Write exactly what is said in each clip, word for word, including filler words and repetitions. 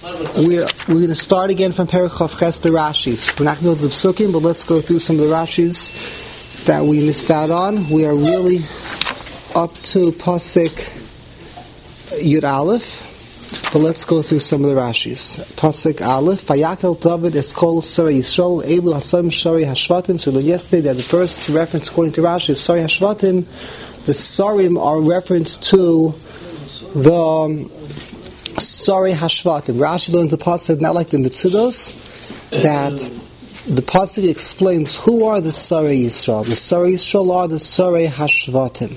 We're, we're going to start again from Perek Chav Ches, the Rashis. We're not going to go to the Psukim, but let's go through some of the Rashis that we missed out on. We are really up to Pasuk Yud Aleph, but let's go through some of the Rashis. Pasuk Aleph, Vayakel David es kol Sari Yisrael, Elu Hasam Shari Hashvatim. So yesterday, that the first reference according to Rashi is Sari Hashvatim. The Sarim are reference to the um, Sari Hashvatim. Rashi learns the pasuk not like the Mitzudos, that the pasuk explains who are the Sari Yisrael. The Sari Yisrael are the Sari Hashvatim.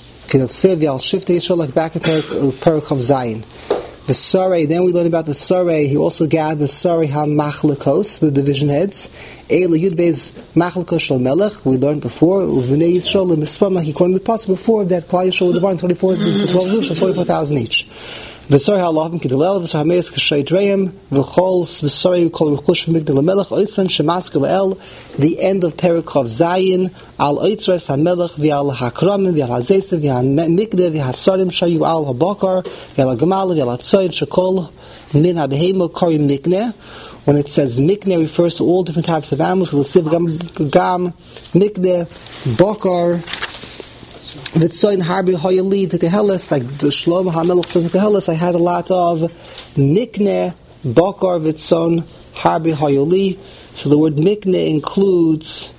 I'll shift the Yisrael like back in Perek of Zayin. The Sari, then we learn about the Sari. He also gathered the Sari HaMachlikos, the division heads. Eila Yud Beis Machlikos Shel Melech. We learned before. Uvnei Yisrael L'Mispam, like according to the pasuk before, that Klal Yisrael was divided twenty-four to twelve groups, so twenty-four thousand each. V'sari ha'alavim k'dilel, v'sari ha'meis k'shay dreim, v'chol v'sari kol ruchush v'migdal ha'melech, oisan shemask l'el, the end of Perek Chav Zayin, al oitzres ha'melech, v'al ha'kramim, v'al ha'zeisev, v'al ha'migdal, v'al ha'sarim, shayu al ha'bakar, v'al ha'gamal, v'al ha'tzoyin, shekol, min ha'behemo, karim mikneh. When it says mikneh, refers to all different types of animals, v'lesiv gam, gam, mikneh, bakar, Vitzoin Harbi Hoyali to Kehelis, like the Shlomo HaMelech says in Kehelis, I had a lot of Mikneh, Bakar, Vitzon, Harbi Hoyali. So the word Mikneh includes,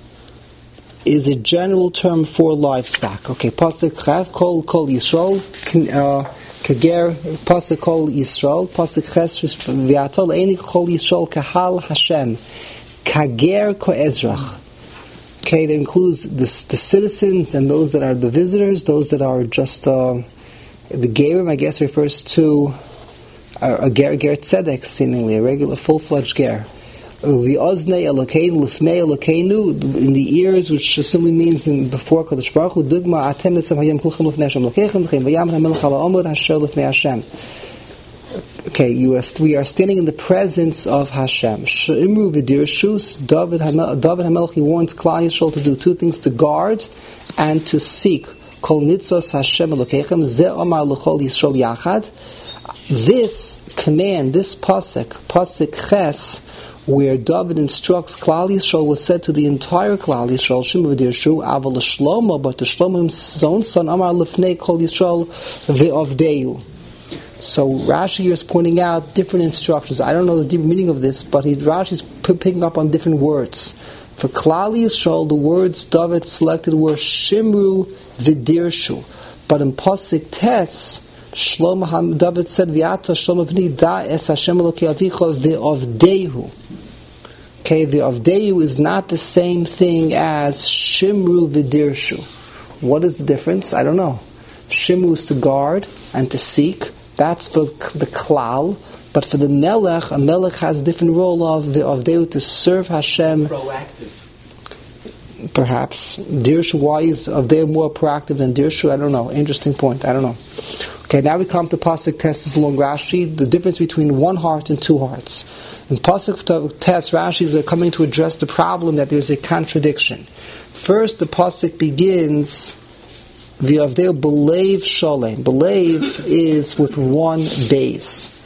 is a general term for livestock. Okay, Pasuk Chav, Kol Kol Yisrael, Kager, Pasuk Kol Yisrael, Pasuk Ches, V'atol Eini Kol Yisrael, Kahal Hashem, Kager Ko Ezrach. Okay, that includes the, the citizens and those that are the visitors, those that are just uh, the Gerim, I guess, refers to a, a Ger, Ger Tzedek, seemingly, a regular full-fledged Ger. V'oznei Elokeinu, Lifnei Elokeinu, in the ears, which simply means in, before Kadosh Baruch Hu, Dugma Atem Nitzam Hayem Kulchem Lifnei Hashem Lokechem, V'chem V'yam HaMelech HaLa'omod Hasher Lifnei Hashem. Okay, you are, we are standing in the presence of Hashem. She'imru v'dirshus, David HaMelech, he warns Klal Yisrael to do two things, to guard and to seek. Kol nitzos Hashem Elokechem, ze omar l'chol Yisrael yachad. This command, this pasuk, pasuk Ches, where David instructs Klal Yisrael, was said to the entire Klal Yisrael, Shimru v'dirshu, aval l'shlomo, but to Shlomo his own son, Amar l'fnei kol Yisrael v'ovdeyu. So Rashi here is pointing out different instructions. I don't know the deep meaning of this, but he, Rashi is p- picking up on different words. For Klal Yisrael, the words David selected were Shimru v'dirshu. But in Pasuk Tes, Shlomo David said, V'ata Shlomo v'ni da es Hashem Elokei avicha v'ovdehu. Okay, v'ovdehu is not the same thing as Shimru v'dirshu. What is the difference? I don't know. Shimru is to guard and to seek. That's for the klal, but for the melech, a melech has a different role of the of Deus to serve Hashem. Proactive. Perhaps Dirshu, why is of Deus more proactive than Dirshu? I don't know. Interesting point. I don't know. Okay, now we come to pasuk Tes, this long Rashi, the difference between one heart and two hearts. In pasuk Tes, Rashis are coming to address the problem that there's a contradiction. First, the pasuk begins. V'avdeu believe sholem. Believe is with one base.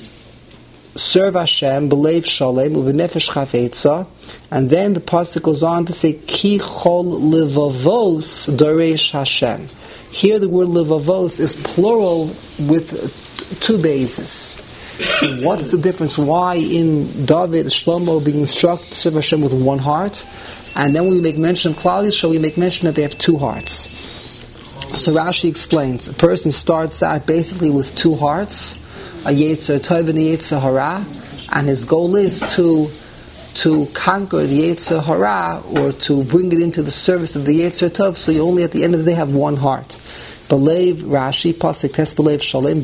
Serve Hashem, believe sholem, uvenefesh chafetza, and then the pasuk goes on to say ki chol levavos doresh Hashem. Here the word levavos is plural with two bases. So what's the difference? Why in David, Shlomo being instructed to serve Hashem with one heart, and then when we make mention of Klal Yisrael, we make mention that they have two hearts. So Rashi explains, a person starts out basically with two hearts, a Yetzer Tov and a Yetzer Hara, and his goal is to to conquer the Yetzer Hara, or to bring it into the service of the Yetzer Tov, so you only at the end of the day have one heart. Belev Rashi, Pasuk Tes Belev Sholem,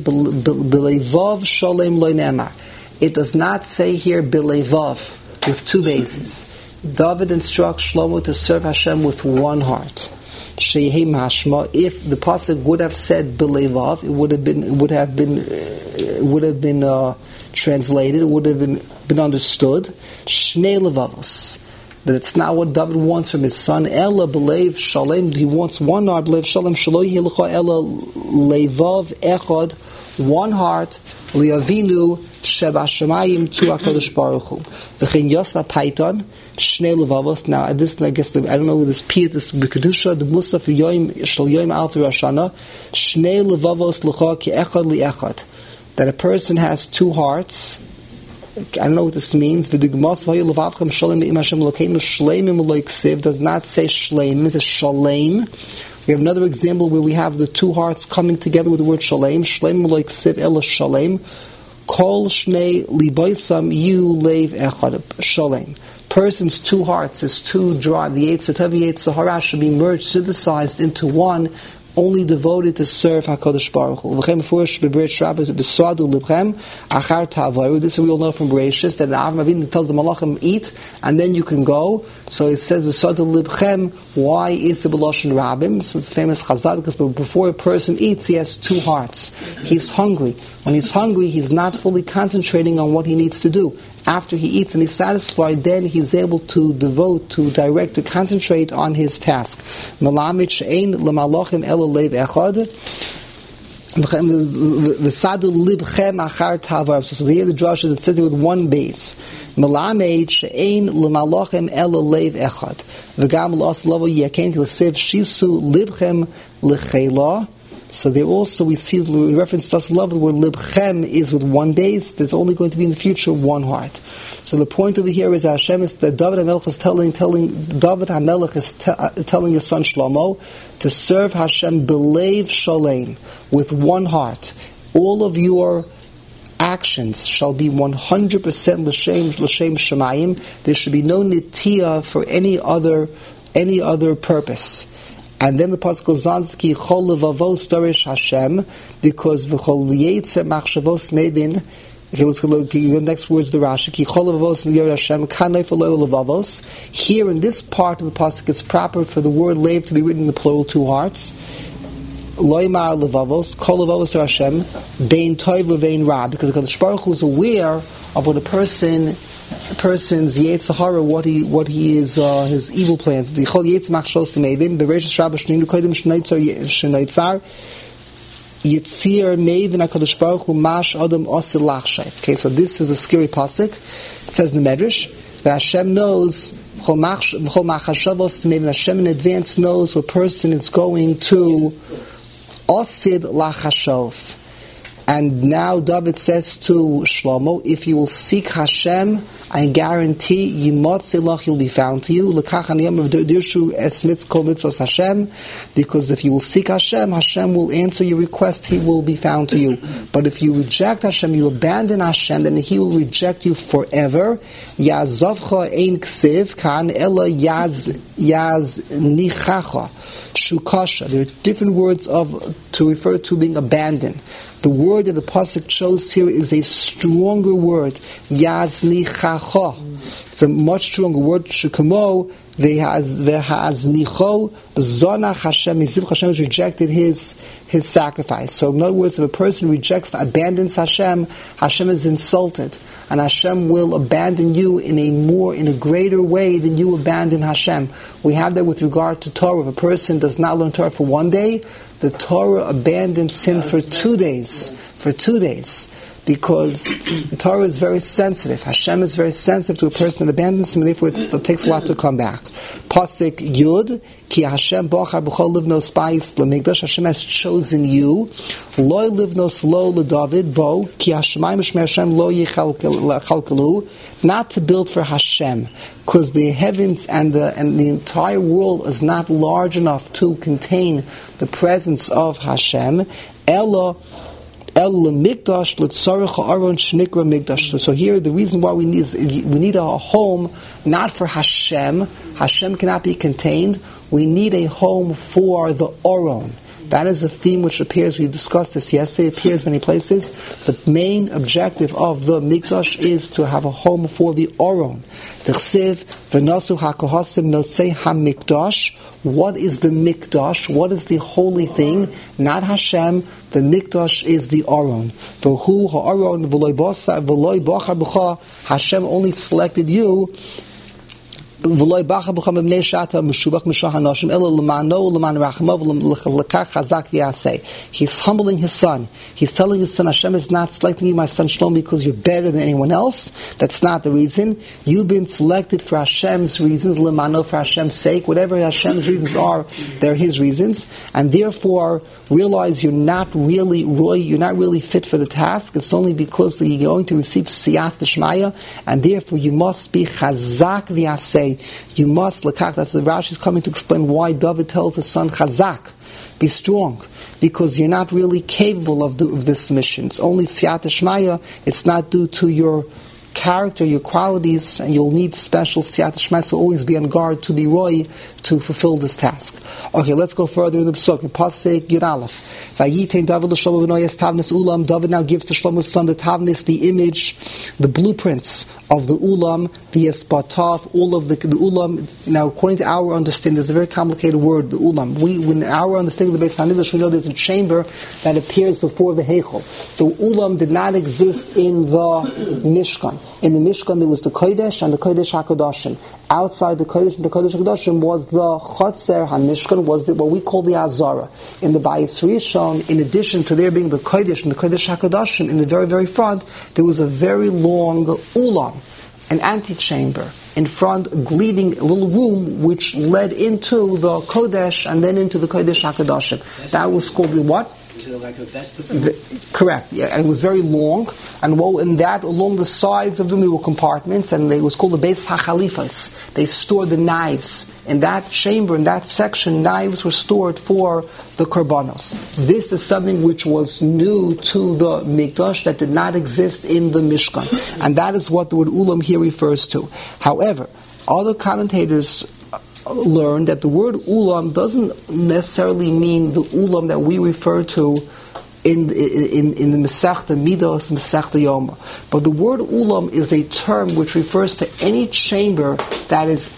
Belevav Sholem Lo Ne'emar. It does not say here Belevav, with two bases. David instructs Shlomo to serve Hashem with one heart. Sheyehi mashma. If the pasuk would have said belevav, it would have been would have been uh, would have been uh, translated. It would have been been understood. Shnei levavos. that it's not what David wants from his son. Ella belev shalem. He wants one heart. Belev shalem shaloi hilcha ella levav echad. One heart. Liavinu sheba shemayim to HaKadosh Baruch Hu. V'chein yosla paiton shnei levavos. Now, this I guess the, I don't know this P. This b'kedusha the musaf yoyim shal yoyim alter Roshana shnei levavos l'cha ki echad li echad. That a person has two hearts. I don't know what this means. The Dugmas Vayu Levavchem Shalem Im Hashem Lokeinu Shleimim Loiksiv does not say Shleim, it says Shalem. We have another example where we have the two hearts coming together with the word Shalem. Shleim Loiksiv Ela Shalem. Kol Shnei Libaisam Yu Leiv Echad Shalem. Person's two hearts is too dry. The Yetzer Tov Yetzer Hara should be merged, synthesized into one, only devoted to serve HaKadosh Baruch Hu. This we all know from Bereshis, that the Avram Avinu tells the Malachim, eat, and then you can go. So it says, why is the B'loshen Rabim? So it's famous Chazal, because before a person eats, he has two hearts. He's hungry. When he's hungry, he's not fully concentrating on what he needs to do. After he eats and he's satisfied, then he's able to devote, to direct, to concentrate on his task. Melamid she'ein lemalachim ela leiv echad. V'sadu libchem achar tavar. So here the drasha that says it with one base. Melamid she'ein lemalachim ela leiv echad. V'gam l'os lavo yakein l'sev shisu libchem l'chela. So there also we see in reference to love the word libchem is with one base. There's only going to be in the future one heart. So the point over here is that Hashem is that David HaMelech is telling telling David HaMelech is te, uh, telling his son Shlomo to serve Hashem belev shalem, with one heart. All of your actions shall be one hundred percent l'shem l'shem shemayim. There should be no nitiyah for any other any other purpose. And then the pasuk goes on, ki chol levavos dorish Hashem, because v'chol yetzer machshavos nevin. Okay, let's go look. The next words the Rashi. Ki chol levavos yer Hashem kanay v'lo levavos. Here in this part of the pasuk, it's proper for the word lev to be written in the plural two hearts. Loymar levavos kol levavos yer Hashem bein toiv v'vein ra, because the Kadosh Baruch Hu is aware of what a person. A person's Yetzer Hara, what he what he is uh, his evil plans. V'chol Yetzer machshavos nevin bereishis rabba shnei kodim shnoitzar yitzir nevin HaKadosh Baruch Hu mash adam osil lachshav. Okay, so this is a scary pasuk. It says in the Medrash that Hashem knows v'chol machshavos nevin. Hashem in advance knows what person is going to osid lachashav. And now David says to Shlomo, if you will seek Hashem, I guarantee Yimotzelach, he'll be found to you. Because if you will seek Hashem, Hashem will answer your request, he will be found to you. But if you reject Hashem, you abandon Hashem, then he will reject you forever. Yazovcha ein ksiv kan ela yaz yaz nichacha shukasha. There are different words of to refer to being abandoned. The word that the pasuk chose here is a stronger word, yaznichacha. It's a much stronger word. Shukamo vehaznicho zonach Hashem. Hashem has rejected his his sacrifice. So in other words, if a person rejects, abandons Hashem, Hashem is insulted, and Hashem will abandon you in a more, in a greater way than you abandon Hashem. We have that with regard to Torah. If a person does not learn Torah for one day, the Torah abandons him for two days. For two days. Because the Torah is very sensitive. Hashem is very sensitive to a person that abandons him, and therefore it takes a lot to come back. Pasuk Yud, Ki Hashem bochar b'chol livnos ba'is l'migdash. Hashem has chosen you. Lo livnos lo l'David bo, Ki Hashemayim shmei Hashem lo yichalkalu. Not to build for Hashem, because the heavens and the and the entire world is not large enough to contain the presence of Hashem. Ella El mikdash l'tzarich ha'aron shnikra mikdash. So here, the reason why we need is we need a home not for Hashem. Hashem cannot be contained. We need a home for the Aron. That is a theme which appears, we discussed this yesterday, it appears many places. The main objective of the Mikdash is to have a home for the Aron. T'chsiv v'nosu ha'kohasim nosei ha'mikdash. What is the Mikdash? What is the holy thing? Not Hashem. The Mikdash is the Aron. V'hu ha'aron v'loi bachar b'cha. Hashem only selected you V'loy bacha b'cham b'nei shata meshubach mishah hanoshim ela l'mano l'man rachamav l'chakach chazak v'yaseh. He's humbling his son. He's telling his son, Hashem is not selecting you, my son Shlomo, because you're better than anyone else. That's not the reason. You've been selected for Hashem's reasons, l'mano, for Hashem's sake. Whatever Hashem's reasons are, they're His reasons, and therefore realize you're not really roy, you're not really fit for the task. It's only because you're going to receive siyat d'shmaya, and therefore you must be chazak v'yaseh. You must, lakach, that's the Rashi is coming to explain why David tells his son, chazak, be strong, because you're not really capable of, do, of this mission. It's only siyat d'shmaya, it's not due to your character, your qualities, and you'll need special siyat d'shmaya, so always be on guard to be roy, to fulfill this task. Okay, let's go further in the Pesuk. In Pasuk Yud Aleph. Vayitain David l'Shlomo v'noyes tavnis ulam. David now gives to Shlomo's son the tavnis, the image, the blueprints of the ulam, the espataf, all of the, the ulam. Now, according to our understanding, it's a very complicated word, the ulam. We, when our understanding of the Beis Hamikdash, we know there's a chamber that appears before the heichal. The ulam did not exist in the Mishkan. In the Mishkan, there was the Kodesh and the Kodesh HaKadoshim. Outside the Kodesh and the Kodesh HaKadoshim was the Chotzer HaMishkan, was the, what we call the Azara. In the Bayis Rishon, in addition to there being the Kodesh and the Kodesh HaKadoshim, in the very, very front, there was a very long ulam, an antechamber, in front, leading a little room which led into the Kodesh and then into the Kodesh HaKadoshim. That was called the what? Like a vestibule? The, correct, yeah, and it was very long, and well, in that, along the sides of them, there were compartments, and it was called the Beis HaChalifas. They stored the knives. In that chamber, in that section, knives were stored for the korbanos. This is something which was new to the Mikdash that did not exist in the Mishkan, and that is what the word ulam here refers to. However, other commentators learn that the word ulam doesn't necessarily mean the ulam that we refer to in in in the Masechta Midos, Masechta Yoma. But the word ulam is a term which refers to any chamber that is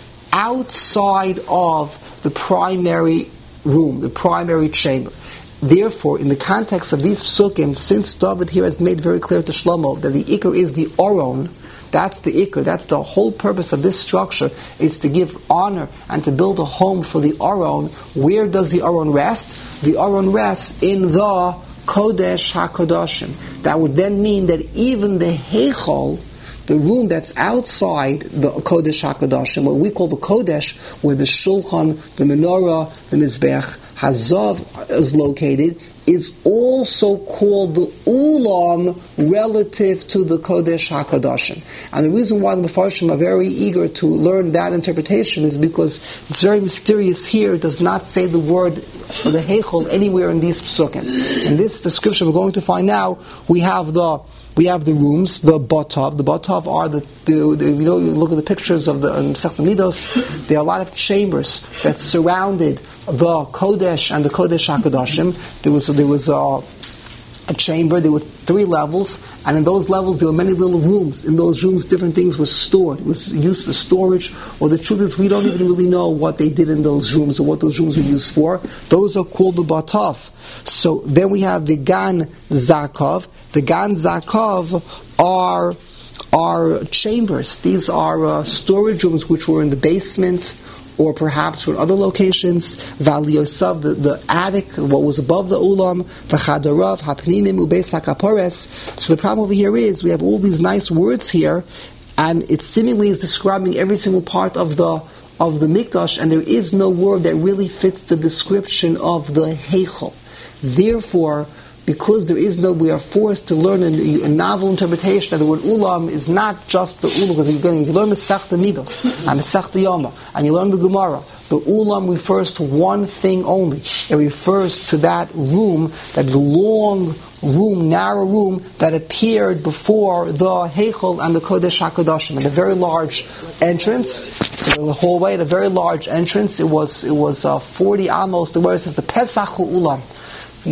outside of the primary room, the primary chamber. Therefore, in the context of these psukim, since David here has made very clear to Shlomo that the ikar is the Aron, that's the ikar, that's the whole purpose of this structure, is to give honor and to build a home for the Aron. Where does the Aron rest? The Aron rests in the Kodesh HaKadoshim. That would then mean that even the Heichal, the room that's outside the Kodesh HaKadoshim, what we call the Kodesh, where the Shulchan, the Menorah, the Mizbech, Hazav is located, is also called the Ulam relative to the Kodesh HaKadoshim. And the reason why the Mefarshim are very eager to learn that interpretation is because it's very mysterious here. It does not say the word or the Heichel anywhere in these psukim. In this description we're going to find now, we have the We have the rooms, the Batav. The Batav are the, the, the, you know, you look at the pictures of the Masechta Midos, there are a lot of chambers that surrounded the Kodesh and the Kodesh HaKadoshim. There was, there was a, a chamber, there were three levels, and in those levels there were many little rooms. In those rooms different things were stored. It was used for storage, or the truth is we don't even really know what they did in those rooms or what those rooms were used for. Those are called the Batav. So then we have the Gan Zakov. The Gan Zakov are are chambers. These are uh, storage rooms which were in the basement or perhaps were in other locations. Val Yosef, the, the attic, what was above the Ulam, the Chadarav, Hapnimim, Ubeis HaKapores. So the problem over here is we have all these nice words here, and it seemingly is describing every single part of the of the Mikdash, and there is no word that really fits the description of the Heichel. Therefore, because there is no, we are forced to learn a, a novel interpretation of the word ulam is not just the ulam, because you're going to learn Masechta Midos and Masechta Yoma, and you learn the Gemara. The ulam refers to one thing only. It refers to that room, that long room, narrow room that appeared before the Heichel and the Kodesh HaKadoshim, and a very large entrance, the hallway, a very large entrance. It was it was uh, forty amos. The word says the Pesach ulam. The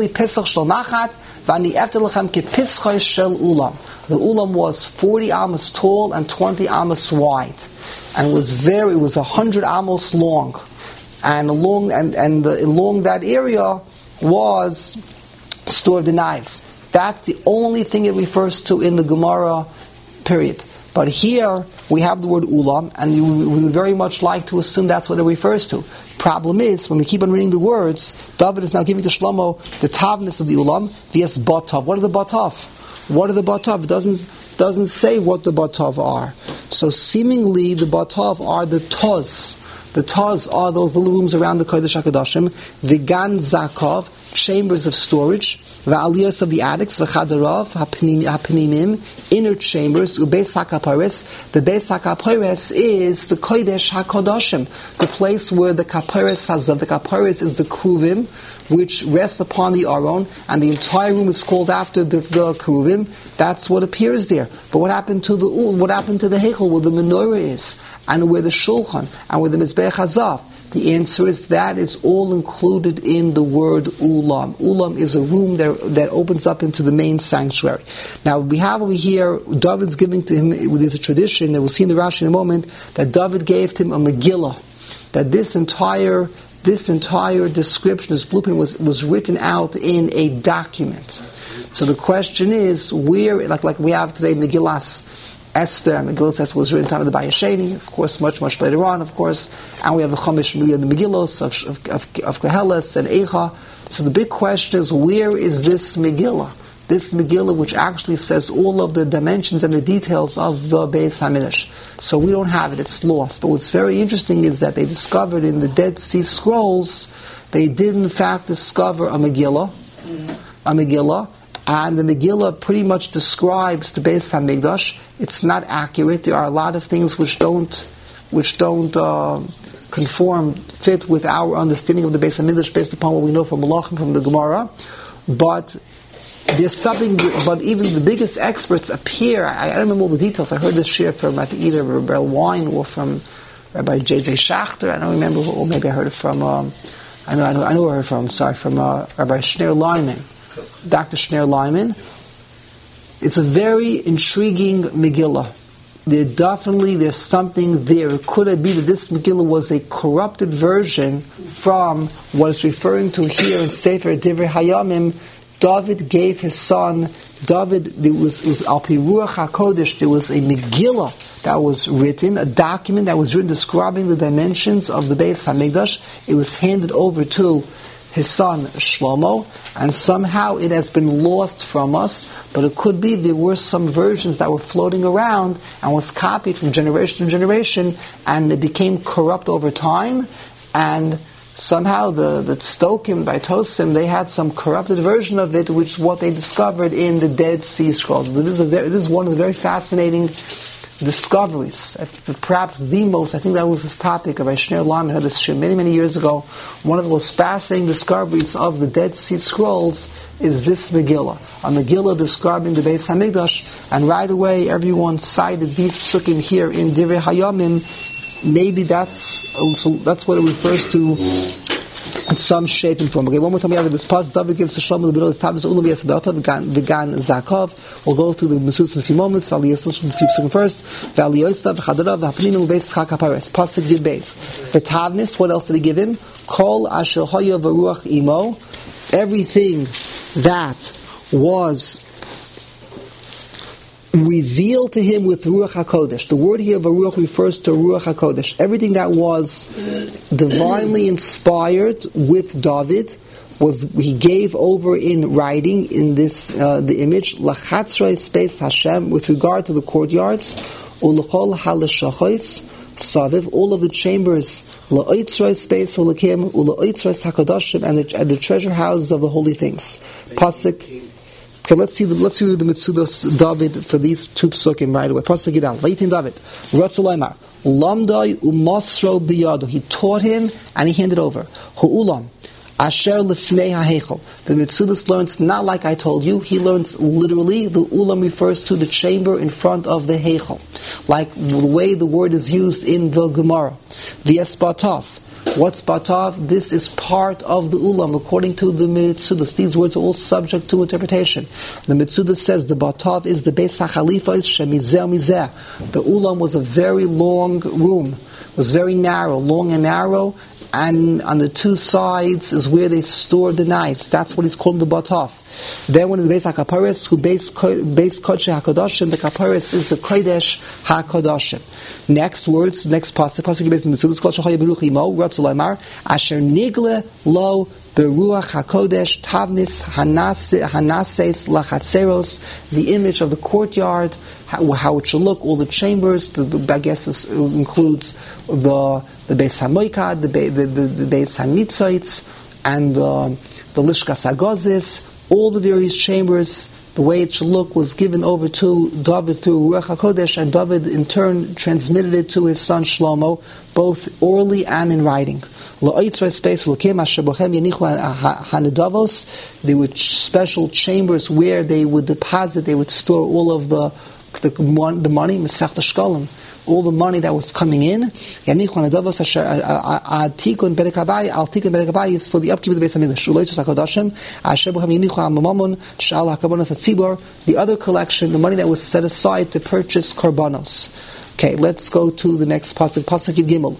ulam was forty amos tall and twenty amos wide, and it was very, it was a hundred amos long, and along and and the, along that area was stored the knives. That's the only thing it refers to in the Gemara. Period. But here we have the word ulam, and you, we would very much like to assume that's what it refers to. Problem is, when we keep on reading the words, David is now giving to Shlomo the tavness of the ulam, the batav. What are the batav? What are the batav? It doesn't, doesn't say what the batav are. So seemingly the batav are the taz. The taz are those little rooms around the Kodesh HaKadoshim, the gan zakov, chambers of storage, the aliyos of the attics, the chadarav, hapnimim, inner chambers, ubeis hakaparis. The beis hakaparis is the Kodesh HaKadoshim, the place where the kaparis hazav, the kaparis is the kruvim, which rests upon the aron, and the entire room is called after the, the kruvim. That's what appears there. But what happened to the what happened to the heichel, where the menorah is, and where the shulchan, and where the mizbeach hazav? The answer is that is all included in the word ulam. Ulam is a room that, that opens up into the main sanctuary. Now we have over here, David's giving to him, there's a tradition that we'll see in the Rashi in a moment, that David gave to him a Megillah. That this entire this entire description, this blueprint was, was written out in a document. So the question is, where, like like we have today Megillas Esther, Megillas Esther was written in the time of the Bayesheni, of course, much, much later on, of course, and we have the Chumash Megillah, the Megillos of, of, of, of Koheles and Eicha. So the big question is, where is this Megillah? This Megillah, which actually says all of the dimensions and the details of the Beis HaMikdash. So we don't have it, it's lost. But what's very interesting is that they discovered in the Dead Sea Scrolls, they did in fact discover a Megillah, a Megillah, and the Megillah pretty much describes the Beis HaMikdash. It's not accurate. There are a lot of things which don't, which don't uh, conform, fit with our understanding of the Beis HaMikdash based upon what we know from Malachim, from the Gemara. But there's something, but even the biggest experts appear, I, I don't remember all the details, I heard this share from I think either Rabbi Wine or from Rabbi J J Schachter, I don't remember, or maybe I heard it from, um, I know I know, I know where I heard it from, sorry, from uh, Rabbi Shneur Lyman, Doctor Shneur Lyman. It's a very intriguing Megillah. There definitely, there's something there. Could it be that this Megillah was a corrupted version from what it's referring to here in Sefer Divrei Hayamim? David gave his son, David, there was, it was Al Pi Ruach HaKodesh, there was a Megillah that was written, a document that was written describing the dimensions of the Beis HaMikdash. It was handed over to his son Shlomo, and somehow it has been lost from us, but it could be there were some versions that were floating around and was copied from generation to generation, and it became corrupt over time, and somehow the, the Tzdokim by Tosim, they had some corrupted version of it, which is what they discovered in the Dead Sea Scrolls. This is, a very, this is one of the very fascinating discoveries, perhaps the most, I think that was his topic of Shneur Lyman, had this shir many, many years ago. One of the most fascinating discoveries of the Dead Sea Scrolls is this Megillah, a Megillah describing the Beis HaMikdash, and right away everyone cited these psukim here in Divrei Hayamim. Maybe that's so that's what it refers to in some shape and form. Okay, one more time we have this past. David gives to Shlomo the B'nai Tavis Ulam Yesadata the Gan Zakov. We'll go through the Mesus in a few moments. Vali Yosef the few seconds first. Vali Yosef Chadarav Hapnim Ubeis Chakapares Pasuk Gid Beis. The Tavnis. What else did he give him? Kol Asher Haya V'Ruach Imo. Everything that was revealed to him with Ruach HaKodesh. The word here of Ruach refers to Ruach HaKodesh. Everything that was divinely inspired with David was he gave over in writing in this uh, the image Lachatzrei Space Hashem with regard to the courtyards Ulechol Halashachos Tzaviv, all of the chambers La'oitzrei Space Holakim Ula'oitzrei HaKadoshim and the, and the treasure houses of the holy things. Pasuk. Okay, let's see the let's see the Mitzudas David for these two psukim right away. Pasuk Gidal, Leitin David, Ratzalaymar, Lamdai umasro biyado. He taught him and he handed over. Hu'ulam, Asher lefnei ha'hechel. The Mitzudas learns not like I told you. He learns literally. The ulam refers to the chamber in front of the hechel, like the way the word is used in the Gemara. The Esbatov. What's Batav? This is part of the Ulam, according to the Mitzudas. These words are all subject to interpretation. The Mitzudas says the Batav is the Beis HaChalifa, is Shemizeh Mizeh. The Ulam was a very long room, was very narrow, long and narrow, and on the two sides is where they stored the knives. That's what he's called the bataf. Then when the Beis HaKaparis, who based based Kodesh HaKadoshim, the Kaparis is the Kodesh HaKadoshim. Next words, next pasuk, pasuk based in the Tzudus, Kol Shachai Beruch Imo, Ratzul Aimar, Asher Nigle Lo Beruach HaKodesh Tavnis Hanases Lachatzeros, the image of the courtyard, how, how it should look, all the chambers, the, the, I guess this includes the the Beis HaMoikad, the the the, the Beis HaNitzoitz, and uh, the Lishkas HaGozis, all the various chambers. The way it should look was given over to David through Ruach HaKodesh, and David in turn transmitted it to his son Shlomo, both orally and in writing. There were special chambers where they would deposit, they would store all of the the, the money, Masechta Shkolim, all the money that was coming in. Tikun Berek Habayis is for the upkeep of the Beis Hamikdash. The other collection, the money that was set aside to purchase korbanos. Okay, let's go to the next pasuk. Pasuk Yud Gimel.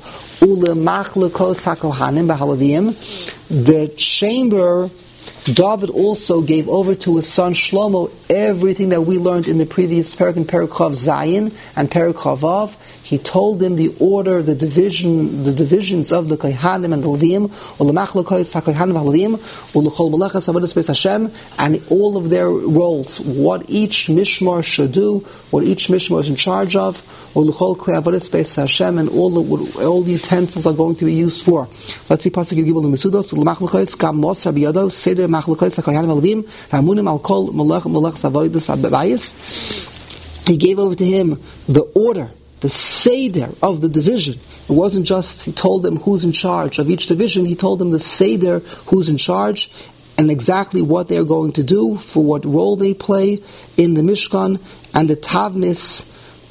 The chamber, David also gave over to his son Shlomo everything that we learned in the previous parak, in Parak Chav Zayin and Parak Chavav. He told them the order, the division, the divisions of the Kohanim and the Levim, and all of their roles, what each mishmar should do, what each mishmar is in charge of, and all the all the utensils are going to be used for. Let's see pasuk Yud Gimel in Mesudos. L'machlokos gam mosar biyado seder machlokos hakohanim alevim hamunim al kol malach malach savoidus abayis. He gave over to him the order, the seder of the division. It wasn't just he told them who's in charge of each division. He told them the seder, who's in charge, and exactly what they're going to do, for what role they play in the Mishkan, and the Tavnis.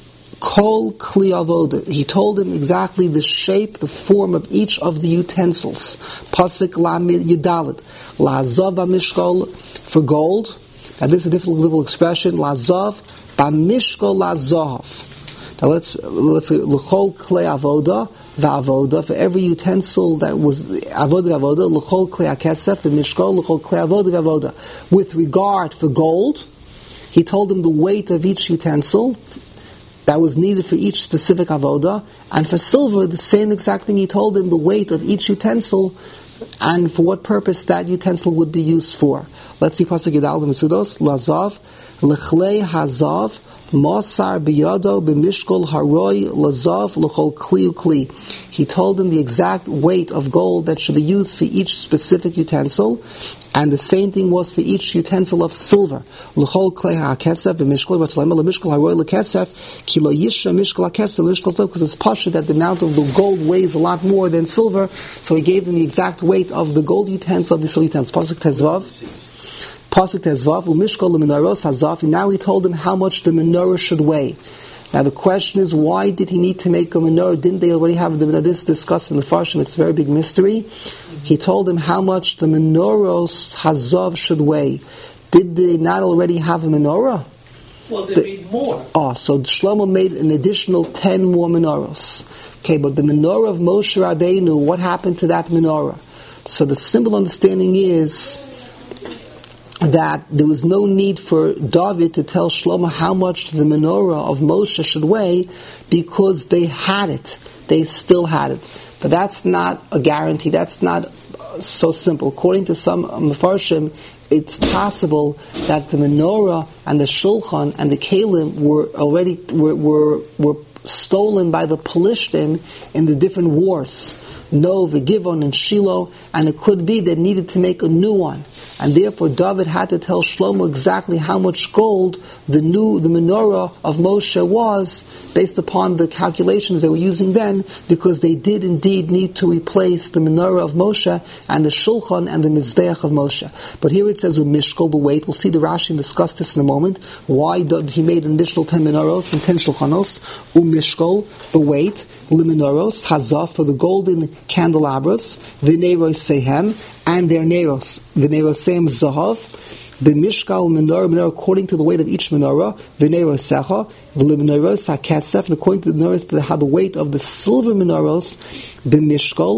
Kol Kli Avoda. He told him exactly the shape, the form of each of the utensils. Pasuk Lamid Yudalit. Lazav Bamishkol for gold. Now this is a difficult little expression. Lazav Bamishkol Lazav. Now let's let's L'chol Klei Avoda Va'avoda, for every utensil that was Avoda Va'avoda. L'chol Klei HaKesef B'mishkol L'chol Klei Avoda Va'avoda. With regard for gold, he told him the weight of each utensil that was needed for each specific avoda, and for silver, the same exact thing. He told him the weight of each utensil, and for what purpose that utensil would be used for. Let's see pasuk Yudal Mesudos. Lazav lechlei hazav mosar biyado b'mishkol haroi lazav l'chol kli ukli. He told him the exact weight of gold that should be used for each specific utensil, and the same thing was for each utensil of silver. L'chol klei ha'kesef b'mishkol v'tzalema l'mishkol haroi l'kesef ki lo yisha mishkol ha'kesef l'mishkol silver, because it's pasha that the amount of the gold weighs a lot more than silver, so he gave them the exact weight of the gold utensil of the silver utensil. Pasuk Tezvav. Pasuk Tezvav u'mishkol l'menaros hazaf. Now he told them how much the menorah should weigh. Now the question is, why did he need to make a menorah? Didn't they already have the menorah? This is discussed in the Farshim. It's a very big mystery. He told them how much the menorahs hazav should weigh. Did they not already have a menorah? Well, they the, made more. Oh, so Shlomo made an additional ten more menorahs. Okay, but the menorah of Moshe Rabbeinu, what happened to that menorah? So the simple understanding is that there was no need for David to tell Shlomo how much the menorah of Moshe should weigh, because they had it. They still had it. But that's not a guarantee. That's not so simple. According to some Mefarshim, it's possible that the menorah and the shulchan and the kalim were already were were, were stolen by the Pelishtim in the different wars, Nov, Givon, and Shiloh, and it could be they needed to make a new one. And therefore David had to tell Shlomo exactly how much gold the new the menorah of Moshe was, based upon the calculations they were using then, because they did indeed need to replace the menorah of Moshe and the shulchan and the mizbeach of Moshe. But here it says umishkol, the weight. We'll see the Rashi and discuss this in a moment. Why did he made an additional ten menorahs and ten shulchanos? Umishkol, the weight. Limenoros, hazaf, for the golden candelabras. V'neiros sehem, and their neros. V'neroseim zahav. B'mishkal menorah, menorah according to the weight of each menorah. V'nerosecha. V'limenoros hakesef, and according to the menorahs to have the weight of the silver menorahs. B'mishkal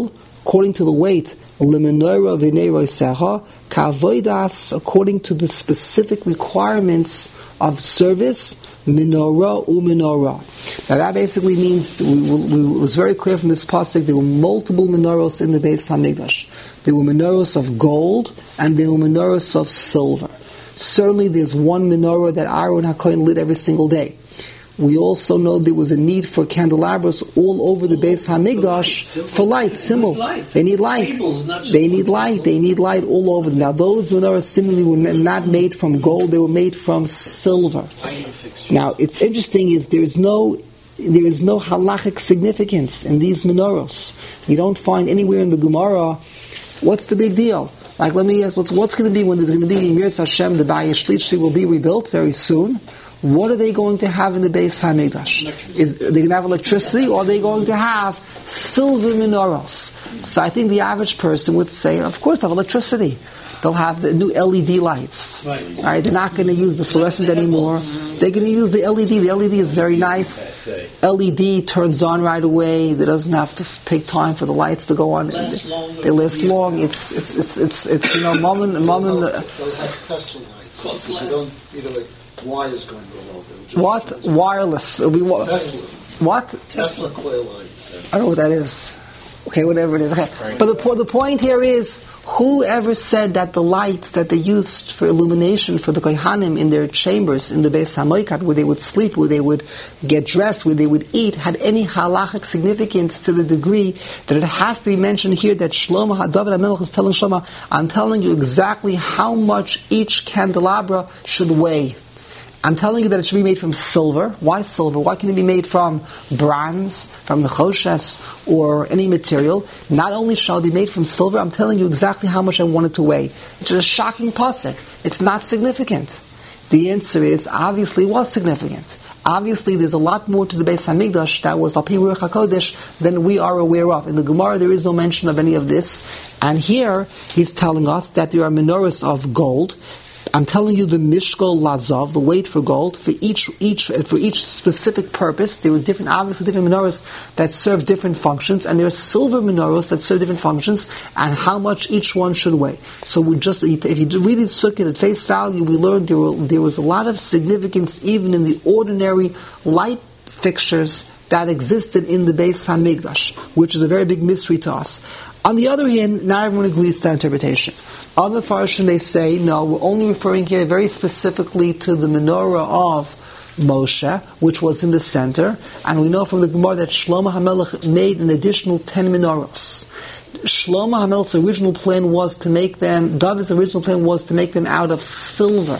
according to the weight, Limenora v'nei roisecha, ka'avodas, according to the specific requirements of service, menorah u'menorah. Now that basically means, we, we, it was very clear from this pasuk, there were multiple menorahs in the Beis Hamikdash. There were menorahs of gold, and there were menorahs of silver. Certainly there's one menorah that Aaron HaKohen lit every single day. We also know there was a need for candelabras all over the Beis Hamikdash for light, symbol. They need light. They need light. They need light all over them. Now those menorahs similarly were not made from gold, they were made from silver. Now it's interesting is there is no there is no halachic significance in these menorahs. You don't find anywhere in the Gemara what's the big deal. Like let me ask, what's, what's going to be when there's going to be in Yirtz Hashem, the Bayis Shlishi will be rebuilt very soon. What are they going to have in the Beis Hamikdash? Is they going to have electricity, or are they going to have silver menorahs? So I think the average person would say, of course, they'll have electricity. They'll have the new L E D lights. Right. All right, they're not going to use the fluorescent anymore. They're going to use the L E D. The L E D is very nice. L E D turns on right away. It doesn't have to f- take time for the lights to go on. They last long. It's it's it's it's it's you know, mom and mom and. They'll have Tesla lights. You don't either like. Wires going below them. What? Wireless. It'll be what? Tesla. What? Tesla coil lights. I don't know what that is. Okay, whatever it is. Okay. But the, po- the point here is, whoever said that the lights that they used for illumination for the Kohanim in their chambers, in the Beis HaMikdash, where they would sleep, where they would get dressed, where they would eat, had any halachic significance to the degree that it has to be mentioned here that Shlomo, David HaMelech is telling Shlomo, I'm telling you exactly how much each candelabra should weigh. I'm telling you that it should be made from silver. Why silver? Why can't it be made from bronze, from the choshes, or any material? Not only shall it be made from silver, I'm telling you exactly how much I want it to weigh. It's just a shocking pasuk. It's not significant. The answer is, obviously it was significant. Obviously there's a lot more to the Beis Hamikdash that was Al-Pi Ruach HaKodesh than we are aware of. In the Gemara there is no mention of any of this. And here he's telling us that there are menorahs of gold. I'm telling you the mishkol lazav, the weight for gold, for each each for each specific purpose. There were different, obviously different menorahs that serve different functions, and there are silver menorahs that serve different functions, and how much each one should weigh. So we just, if you read the sukkah at face value, we learned there, were, there was a lot of significance even in the ordinary light fixtures that existed in the Beis Hamikdash, which is a very big mystery to us. On the other hand, not everyone agrees to that interpretation. Other Farshim, they say, no, we're only referring here very specifically to the menorah of Moshe, which was in the center, and we know from the Gemara that Shlomo HaMelech made an additional ten menorahs. Shlomo HaMelech's original plan was to make them, David's original plan was to make them out of silver,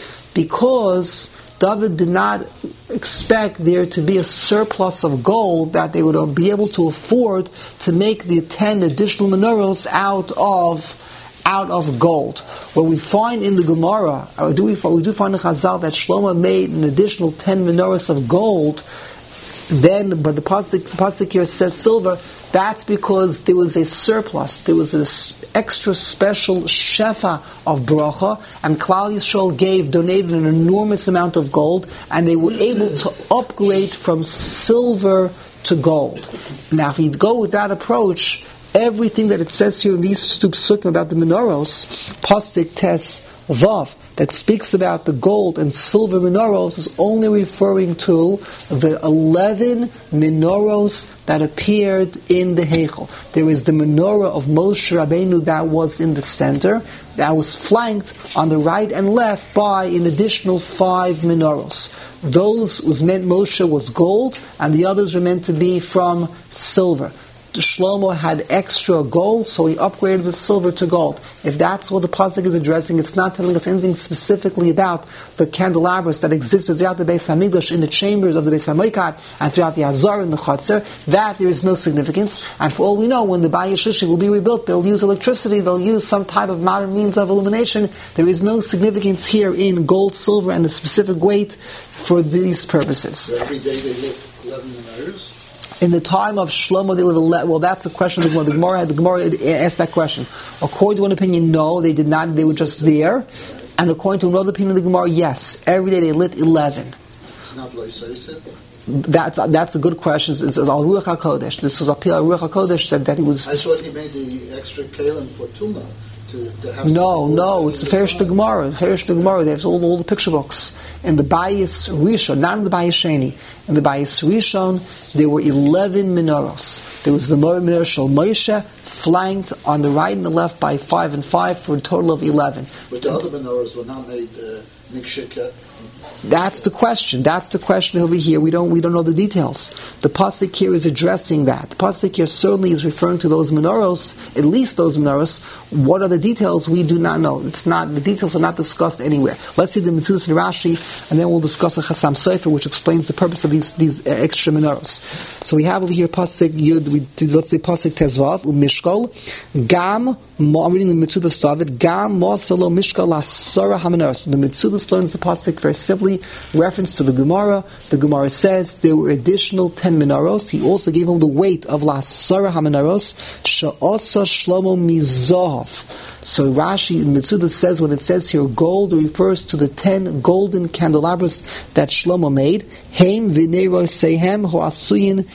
because David did not expect there to be a surplus of gold that they would be able to afford to make the ten additional menorahs out of out of gold. What we find in the Gemara, or do we, we do find in Chazal that Shlomo made an additional ten menorahs of gold. Then, but the pasuk, the pasuk here says silver. That's because there was a surplus. There was an extra special shefa of bracha, and Klal Yisrael gave, donated an enormous amount of gold, and they were able to upgrade from silver to gold. Now, if you go with that approach, everything that it says here in these two psukim about the menorahs, pasuk tes vav, that speaks about the gold and silver menorahs, is only referring to the eleven menorahs that appeared in the Heichel. There is the menorah of Moshe Rabbeinu that was in the center, that was flanked on the right and left by an additional five menorahs. Those was meant Moshe was gold, and the others were meant to be from silver. Shlomo had extra gold, so he upgraded the silver to gold. If that's what the pasuk is addressing, it's not telling us anything specifically about the candelabras that existed throughout the Beis Hamikdash, in the chambers of the Beis Hamikdash, and throughout the Azar and the Chatzar. That there is no significance. And for all we know, when the Bayis Shlishi will be rebuilt, they'll use electricity, they'll use some type of modern means of illumination. There is no significance here in gold, silver, and a specific weight for these purposes. So every day they lit eleven menorahs? In the time of Shlomo, they lived eleven. Well, that's the question. The Gemara, the Gemara asked that question. According to one opinion, no, they did not. They were just there. And according to another opinion of the Gemara, yes, every day they lit eleven. It's not Loisaisa? That's that's a good question. It's Al Ruach HaKodesh. This was Apil Al Ruach HaKodesh said that he was. I thought he made the extra kalim for Tuma. To, to have no, no, it's the Ferish the Gemara. Ferish the Gemara. There's all all the picture books in the Bayis Rishon, not in the Bayis Sheni. In the Bayis Rishon, there were eleven menorahs. There was the menorah Shel Moshe, flanked on the right and the left by five and five, for a total of eleven. But the other menorahs were not made uh, mikshika. That's the question. That's the question over here. We don't we don't know the details. The pasuk here is addressing that. The pasuk here certainly is referring to those menorahs, at least those menorahs. What are the details? We do not know. It's not the details are not discussed anywhere. Let's see the Metzudas and Rashi, and then we'll discuss a Chassam Sofer, which explains the purpose of these these uh, extra menorahs. So we have over here pasuk Yud. We did, let's say pasuk Tezvav u'Mishkol Gam. I'm reading the Metzudas David. Gam Mosalo Mishkal Asara HaMenorah. So the Metzudas learns the pasuk very simply, reference to the Gemara. The Gemara says there were additional ten menorahs. He also gave him the weight of Lasara HaMenorahs. She'osa Shlomo Mizahav. So Rashi in Metzudas says when it says here gold, it refers to the ten golden candelabras that Shlomo made. Heim v'neiro sehem ho'asuyin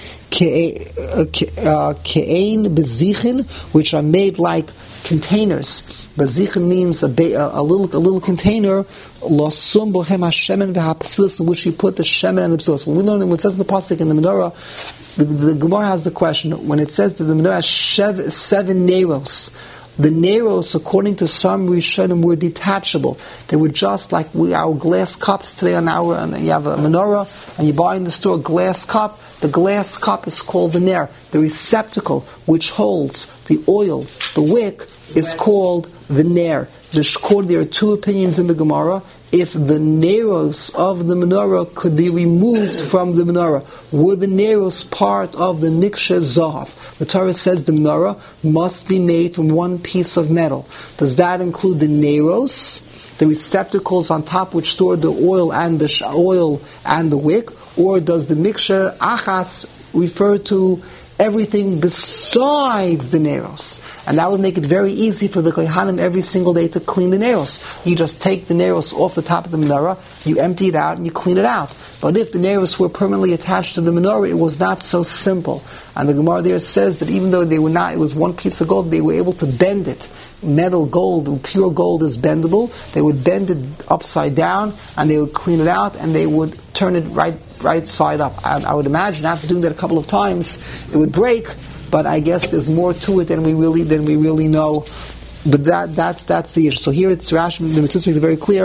ke'ein bezichin, which are made like containers. Bezichin means a, ba- a little a little container. Losum bohem hashemen v'hapsilos, in which you put the shemen and the psilos. When we learn, when it says in the pasuk in the menorah, the, the Gemara has the question when it says that the menorah has shev, seven neiros. The neiros, according to some Rishonim, were detachable. They were just like we our glass cups today. On our, and you have a menorah, and you buy in the store a glass cup. The glass cup is called the ner. The receptacle which holds the oil, the wick, is called the ner. The shkor, there are two opinions in the Gemara. If the neiros of the menorah could be removed from the menorah, were the neiros part of the mikshe zahav? The Torah says the menorah must be made from one piece of metal. Does that include the neiros, the receptacles on top which store the oil and the sh- oil and the wick, or does the mikshe achas refer to everything besides the neiros? And that would make it very easy for the kohanim every single day to clean the neiros. You just take the neiros off the top of the menorah, you empty it out, and you clean it out. But if the neiros were permanently attached to the menorah, it was not so simple. And the Gemara there says that even though they were not, it was one piece of gold, they were able to bend it. Metal, gold, pure gold is bendable. They would bend it upside down, and they would clean it out, and they would turn it right right side up. I, I would imagine after doing that a couple of times, it would break. But I guess there's more to it than we really than we really know. But that that's that's the issue. So here it's Rashi. The Metzudas makes it very clear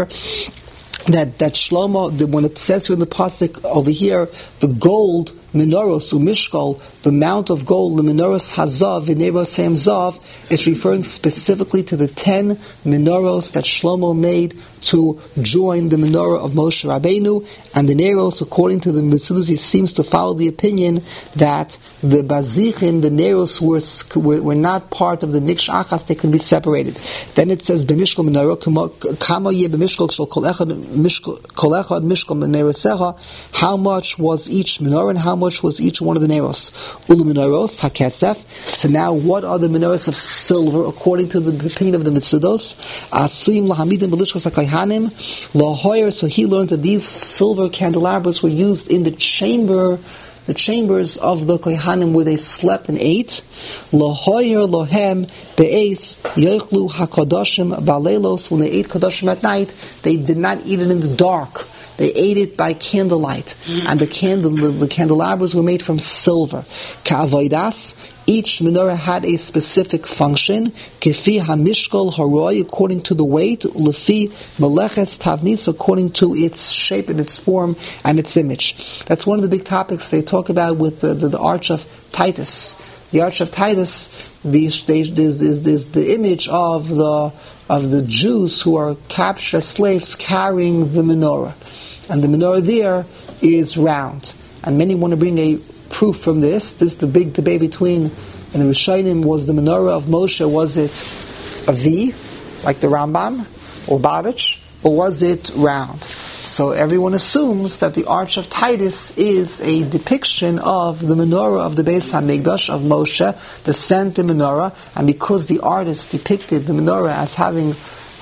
that that Shlomo, the, when it says here in the pasuk over here, the gold menorahs umishkol, the amount of gold, the menorahs hazav v'neros sam zav, is referring specifically to the ten menorahs that Shlomo made to join the menorah of Moshe Rabbeinu. And the neros, according to the Metzudas, he seems to follow the opinion that the bazichin, the neros, were, were were not part of the miksh achas; they can be separated. Then it says b'mishkol menorah kama yeh b'mishkol shel kol echad kol echad mishkol menorah. How much was each menorah, and how much was each one of the neros? Ulu menorahs hakesef. So now, what are the menorahs of silver according to the opinion of the Metzudos? Asuyim lahamidim b'lishchos hakayhanim lahoyer. So he learns that these silver candelabras were used in the chamber, the chambers of the kohanim where they slept and ate. Lahoyer lohem be'es yochlu hakodoshim balelos. When they ate kodoshim at night, they did not eat it in the dark. They ate it by candlelight, and the candle, the, the candelabras were made from silver. Ka'avodas, each menorah had a specific function. Kefi hamishkol haroi, according to the weight. Lefi meleches tavnis, according to its shape and its form and its image. That's one of the big topics they talk about with the, the, the Arch of Titus. The Arch of Titus, the, there's, there's, there's the image of the of the Jews who are captured as slaves carrying the menorah. And the menorah there is round. And many want to bring a proof from this. This is the big debate between, and the Rishonim, was the menorah of Moshe, was it a V, like the Rambam, or Babich, or was it round? So everyone assumes that the Arch of Titus is a depiction of the menorah of the Beis HaMikdash of Moshe, the center menorah, and because the artist depicted the menorah as having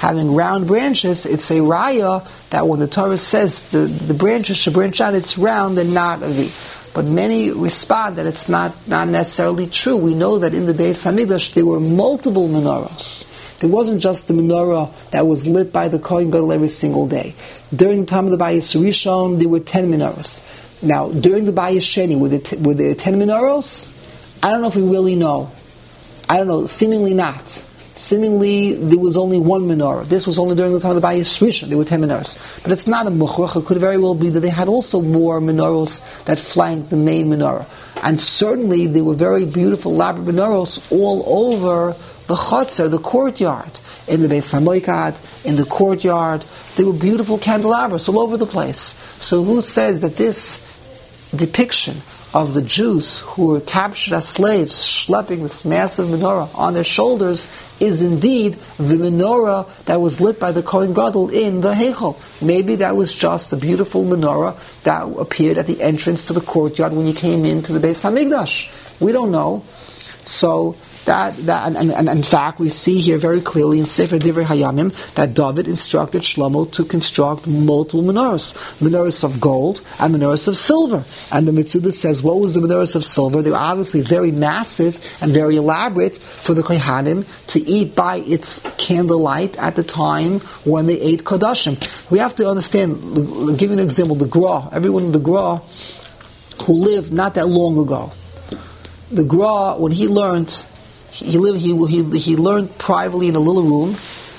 having round branches, it's a raya that when the Torah says the, the branches should branch out, it's round and not a V. But many respond that it's not, not necessarily true. We know that in the Beis Hamikdash there were multiple menorahs. There wasn't just the menorah that was lit by the Kohen Gadol every single day. During the time of the Bayis Rishon, there were ten menorahs. Now, during the Bayis Sheni, were there, t- were there ten menorahs? I don't know if we really know. I don't know, seemingly not. Seemingly, there was only one menorah. This was only during the time of the Bayis Rishon. There were ten menorahs. But it's not a mukhrach. It could very well be that they had also more menorahs that flanked the main menorah. And certainly, there were very beautiful, elaborate menorahs all over the chutzner, the courtyard. In the Beis HaMoikad, in the courtyard. There were beautiful candelabras all over the place. So who says that this depiction of the Jews who were captured as slaves, schlepping this massive menorah on their shoulders, is indeed the menorah that was lit by the Kohen Gadol in the Heichal. Maybe that was just a beautiful menorah that appeared at the entrance to the courtyard when you came into the Beis Hamikdash. We don't know. So that, that and, and, and in fact, we see here very clearly in Sefer Divrei Hayamim that David instructed Shlomo to construct multiple menorahs, menorahs of gold and menorahs of silver. And the Mitzuda says, what was the menorahs of silver? They were obviously very massive and very elaborate for the Kohanim to eat by its candlelight at the time when they ate Kodashim. We have to understand, I'll give you an example, the Gra, everyone in the Gra who lived not that long ago. The Gra, when he learned, he lived, he, he, he learned privately in a little room,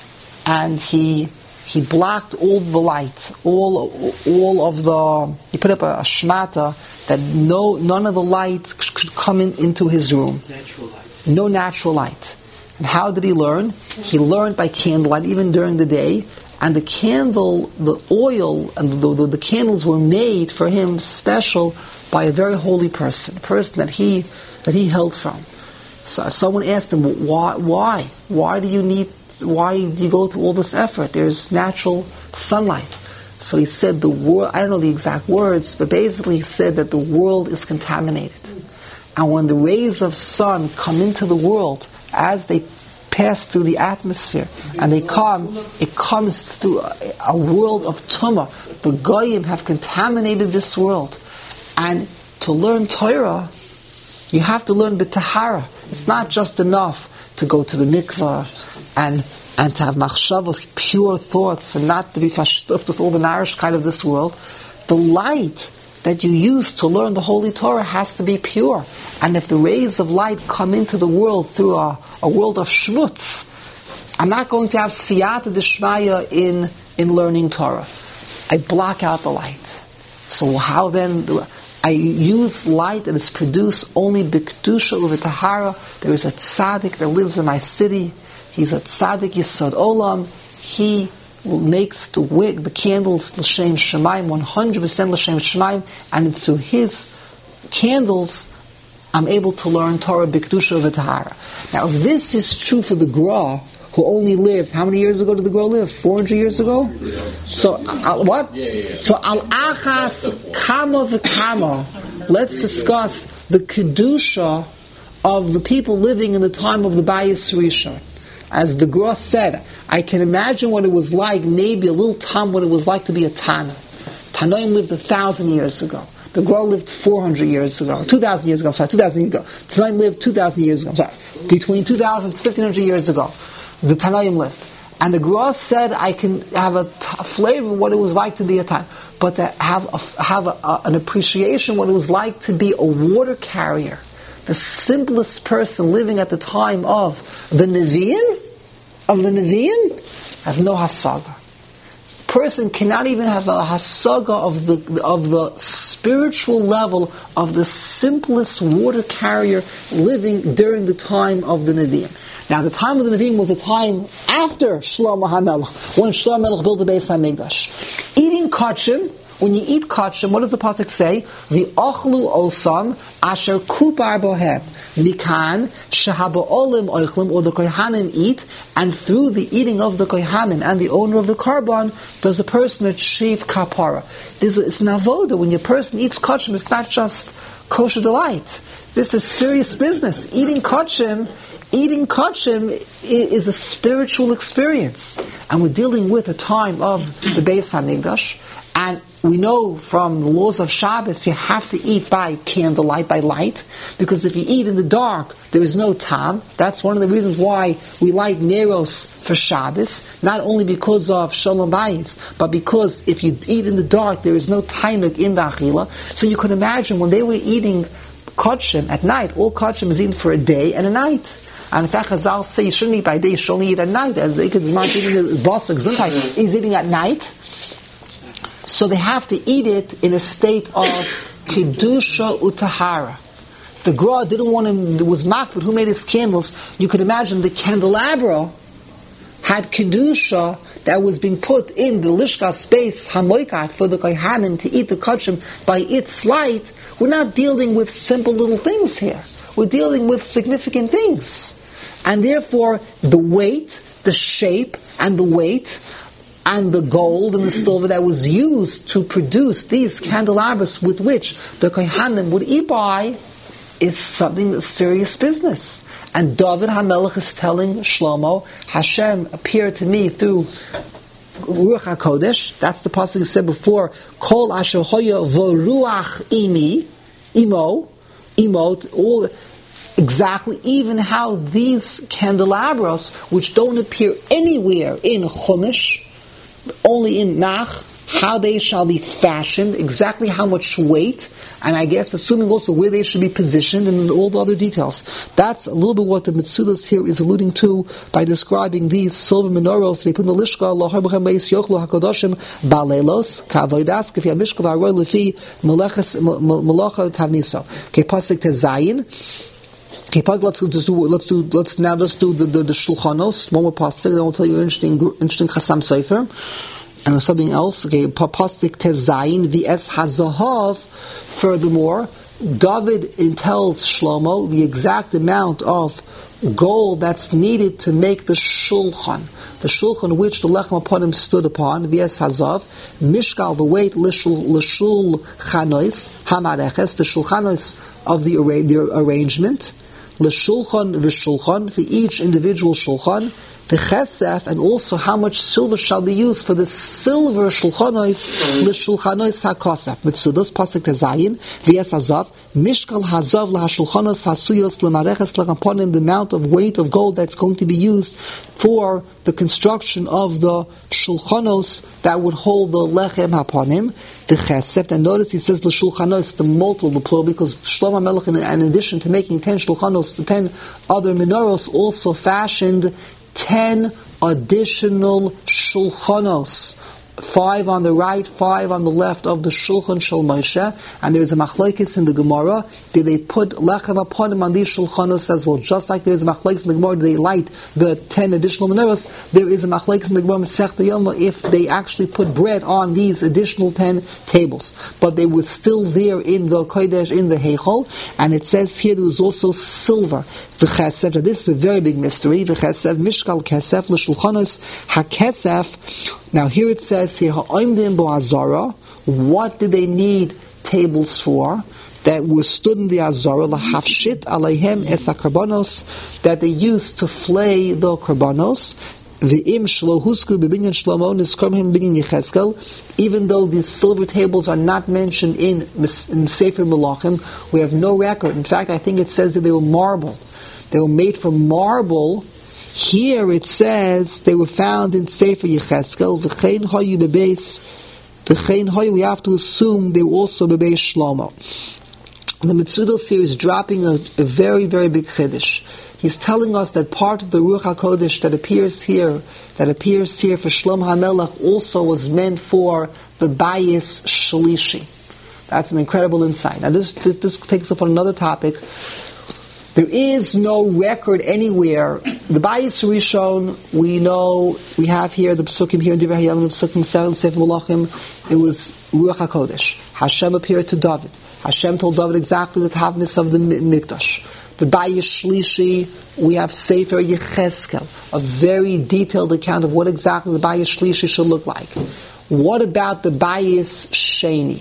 and he he blocked all the light, all all of the. He put up a, a shmata that no none of the light could come in, into his room. Natural light. No natural light. And how did he learn? He learned by candlelight, even during the day. And the candle, the oil, and the, the, the candles were made for him special by a very holy person, a person that he that he held from. So someone asked him, why, why? Why do you need, why do you go through all this effort? There's natural sunlight. So he said the world, I don't know the exact words, but basically he said that the world is contaminated. And when the rays of sun come into the world, as they pass through the atmosphere, and they come, it comes through a, a world of tumah. The goyim have contaminated this world. And to learn Torah, you have to learn b'tahara. It's not just enough to go to the mikvah and and to have machshavos, pure thoughts, and not to be fashtuft with all the narishkeit of this world. The light that you use to learn the Holy Torah has to be pure. And if the rays of light come into the world through a, a world of shmutz, I'm not going to have siyata d'shmaya in, in learning Torah. I block out the light. So how then do I... I use light that is produced only b'kedusha u'v'tahara. There is a tzaddik that lives in my city. He's a tzaddik yisod olam. He makes the wick, the candles l'shem shemaim, one hundred percent l'shem shemaim, and through his candles, I'm able to learn Torah b'kedusha u'v'tahara. Now, if this is true for the Gra, who only lived, how many years ago did the Gra live? four hundred years ago? So, uh, what? Yeah, yeah, yeah. So, al-achas kama v'kama. Let's discuss the Kedusha of the people living in the time of the Bayis Rishon. As the Gra said, I can imagine what it was like, maybe a little time what it was like to be a Tana. Tanoim lived a thousand years ago. The Gra lived four hundred years ago, two thousand years ago, I'm sorry, two thousand years ago. Tanoim lived two thousand years ago, I'm sorry, between two thousand and fifteen hundred years ago. The Tanaim lived. And the Gra said, I can have a t- flavor of what it was like to be a Tan, but to have a, have a, a, an appreciation what it was like to be a water carrier. The simplest person living at the time of the Nevi'im, of the Nevi'im, has no hasaga. Person cannot even have a hasaga of the of the spiritual level of the simplest water carrier living during the time of the Nevi'im. Now, the time of the Nevi'im was the time after Shlomo HaMelech, when Shlomo HaMelech built the Beis HaMikdash. Eating kachim When you eat kachim, what does the pasuk say? The ochlu osam asher kupar bohem mikan shehaba olim oichlim, or the kohanim eat, and through the eating of the kohanim and the owner of the karban does a person achieve kapara. This is an avoda. When your person eats kachim, it's not just kosher delight. This is serious business. Eating kachim, eating kachim is a spiritual experience, and we're dealing with a time of the Beis Hamikdash, and we know from the laws of Shabbos you have to eat by candlelight, by light, because if you eat in the dark, there is no tam. That's one of the reasons why we light neros for Shabbos, not only because of Shalom Bayis, but because if you eat in the dark, there is no tainuk in the achila. So you can imagine when they were eating kachim at night, all kachim is eaten for a day and a night. And in fact, Chazal say you shouldn't eat by day, you should only eat at night. And they could not eating the boss of Gesundheit is eating at night. So they have to eat it in a state of kedusha utahara. If the Gra didn't want him, there was makbid who made his candles. You could imagine the candelabra had kedusha that was being put in the lishka space hamoikat for the kohanim to eat the kachim by its light. We're not dealing with simple little things here. We're dealing with significant things, and therefore the weight, the shape, and the weight, and the gold and the silver that was used to produce these candelabras with which the kohanim would eat by is something that's serious business. And David HaMelech is telling Shlomo, Hashem appeared to me through Ruach HaKodesh. That's the pasuk you said before. Kol asher hoya v'ruach imi, imo, imo, all exactly, even how these candelabras, which don't appear anywhere in Chumash, only in Nach, how they shall be fashioned, exactly how much weight, and I guess assuming also where they should be positioned and all the other details. That's a little bit what the Metzudos here is alluding to by describing these silver menorahs they put in the Lishka, Lahar B'chem Beis Yochlu HaKadoshim Ba'leilos, Ka'avodas, K'fi HaMishka V'Aroi L'fi Melacha Tavniso. Okay, Pasuk Tezayin. Okay, let's just do. Let's do. Let's now just do the the, the shulchanos. One more pasuk. Then I'll tell you an interesting, interesting chasam sefer and something else. Okay, pasuk tezayin the es hazahav. Furthermore, David tells Shlomo the exact amount of gold that's needed to make the shulchan, the shulchan which the lechem upon him stood upon. The es hazav mishkal, the weight lishul lishul chanois hamareches, the shulchanos of the arra- the arrangement. L'shulchan v'shulchan, for each individual shulchan, v'chesef, and also how much silver shall be used for the silver shulchanois, l'shulchanois ha'kosef. Mitzudos pasuk tezayin, v'yes hazav, mishkal hazav l'hashulchanos hasuyos l'mareches l'chaponim, the amount of weight of gold that's going to be used for the construction of the shulchanos that would hold the lechem haponim, the chesed. And notice he says l'shulchanos, the multiple, the plural, because Shlomo Melech, in, in addition to making ten shulchanos, the ten other menorahs, also fashioned ten additional shulchanos. Five on the right, five on the left of the Shulchan Shel Moshe, and there is a machlokes in the Gemara. Did they put lechem upon him on these shulchanos as well? Just like there is a machlokes in the Gemara, did they light the ten additional menorahs? There is a machlokes in the Gemara Masechta Yoma if they actually put bread on these additional ten tables, but they were still there in the Kodesh, in the Heichal, and it says here there was also silver. The chesef. This is a very big mystery. The chesef mishkal kesef l'shulchanos hakesef. Now here it says here, ha'oimdim bo'azara, what did they need tables for? That were stood in the azara, lahafshit aleihem es hakarbanos, that they used to flay the karbanos. V'im shlohusku b'binyan shlomo niskomhim binyan Yechezkel. Even though these silver tables are not mentioned in, in Sefer Melachim, we have no record. In fact, I think it says that they were marble. They were made from marble. Here it says they were found in Sefer Yechezkel. V'chein hayu bebeis. V'chein hayu, we have to assume they were also bebeis Shlomo. The Metzudos here is dropping a, a very, very big chiddush. He's telling us that part of the Ruach HaKodesh that appears here, that appears here for Shlomo HaMelech, also was meant for the Bayis Shalishi. That's an incredible insight. Now this, this, this takes up on another topic. There is no record anywhere. The Bayis Rishon, we know, we have here the Psukim here in Divrei Hayam, the Psukim seven, Sefer Malachim. It was Ruach HaKodesh. Hashem appeared to David. Hashem told David exactly the tavnis of the Mikdash. The Bayis Shlishi, we have Sefer Yecheskel, a very detailed account of what exactly the Bayis Shlishi should look like. What about the Bayis Sheni?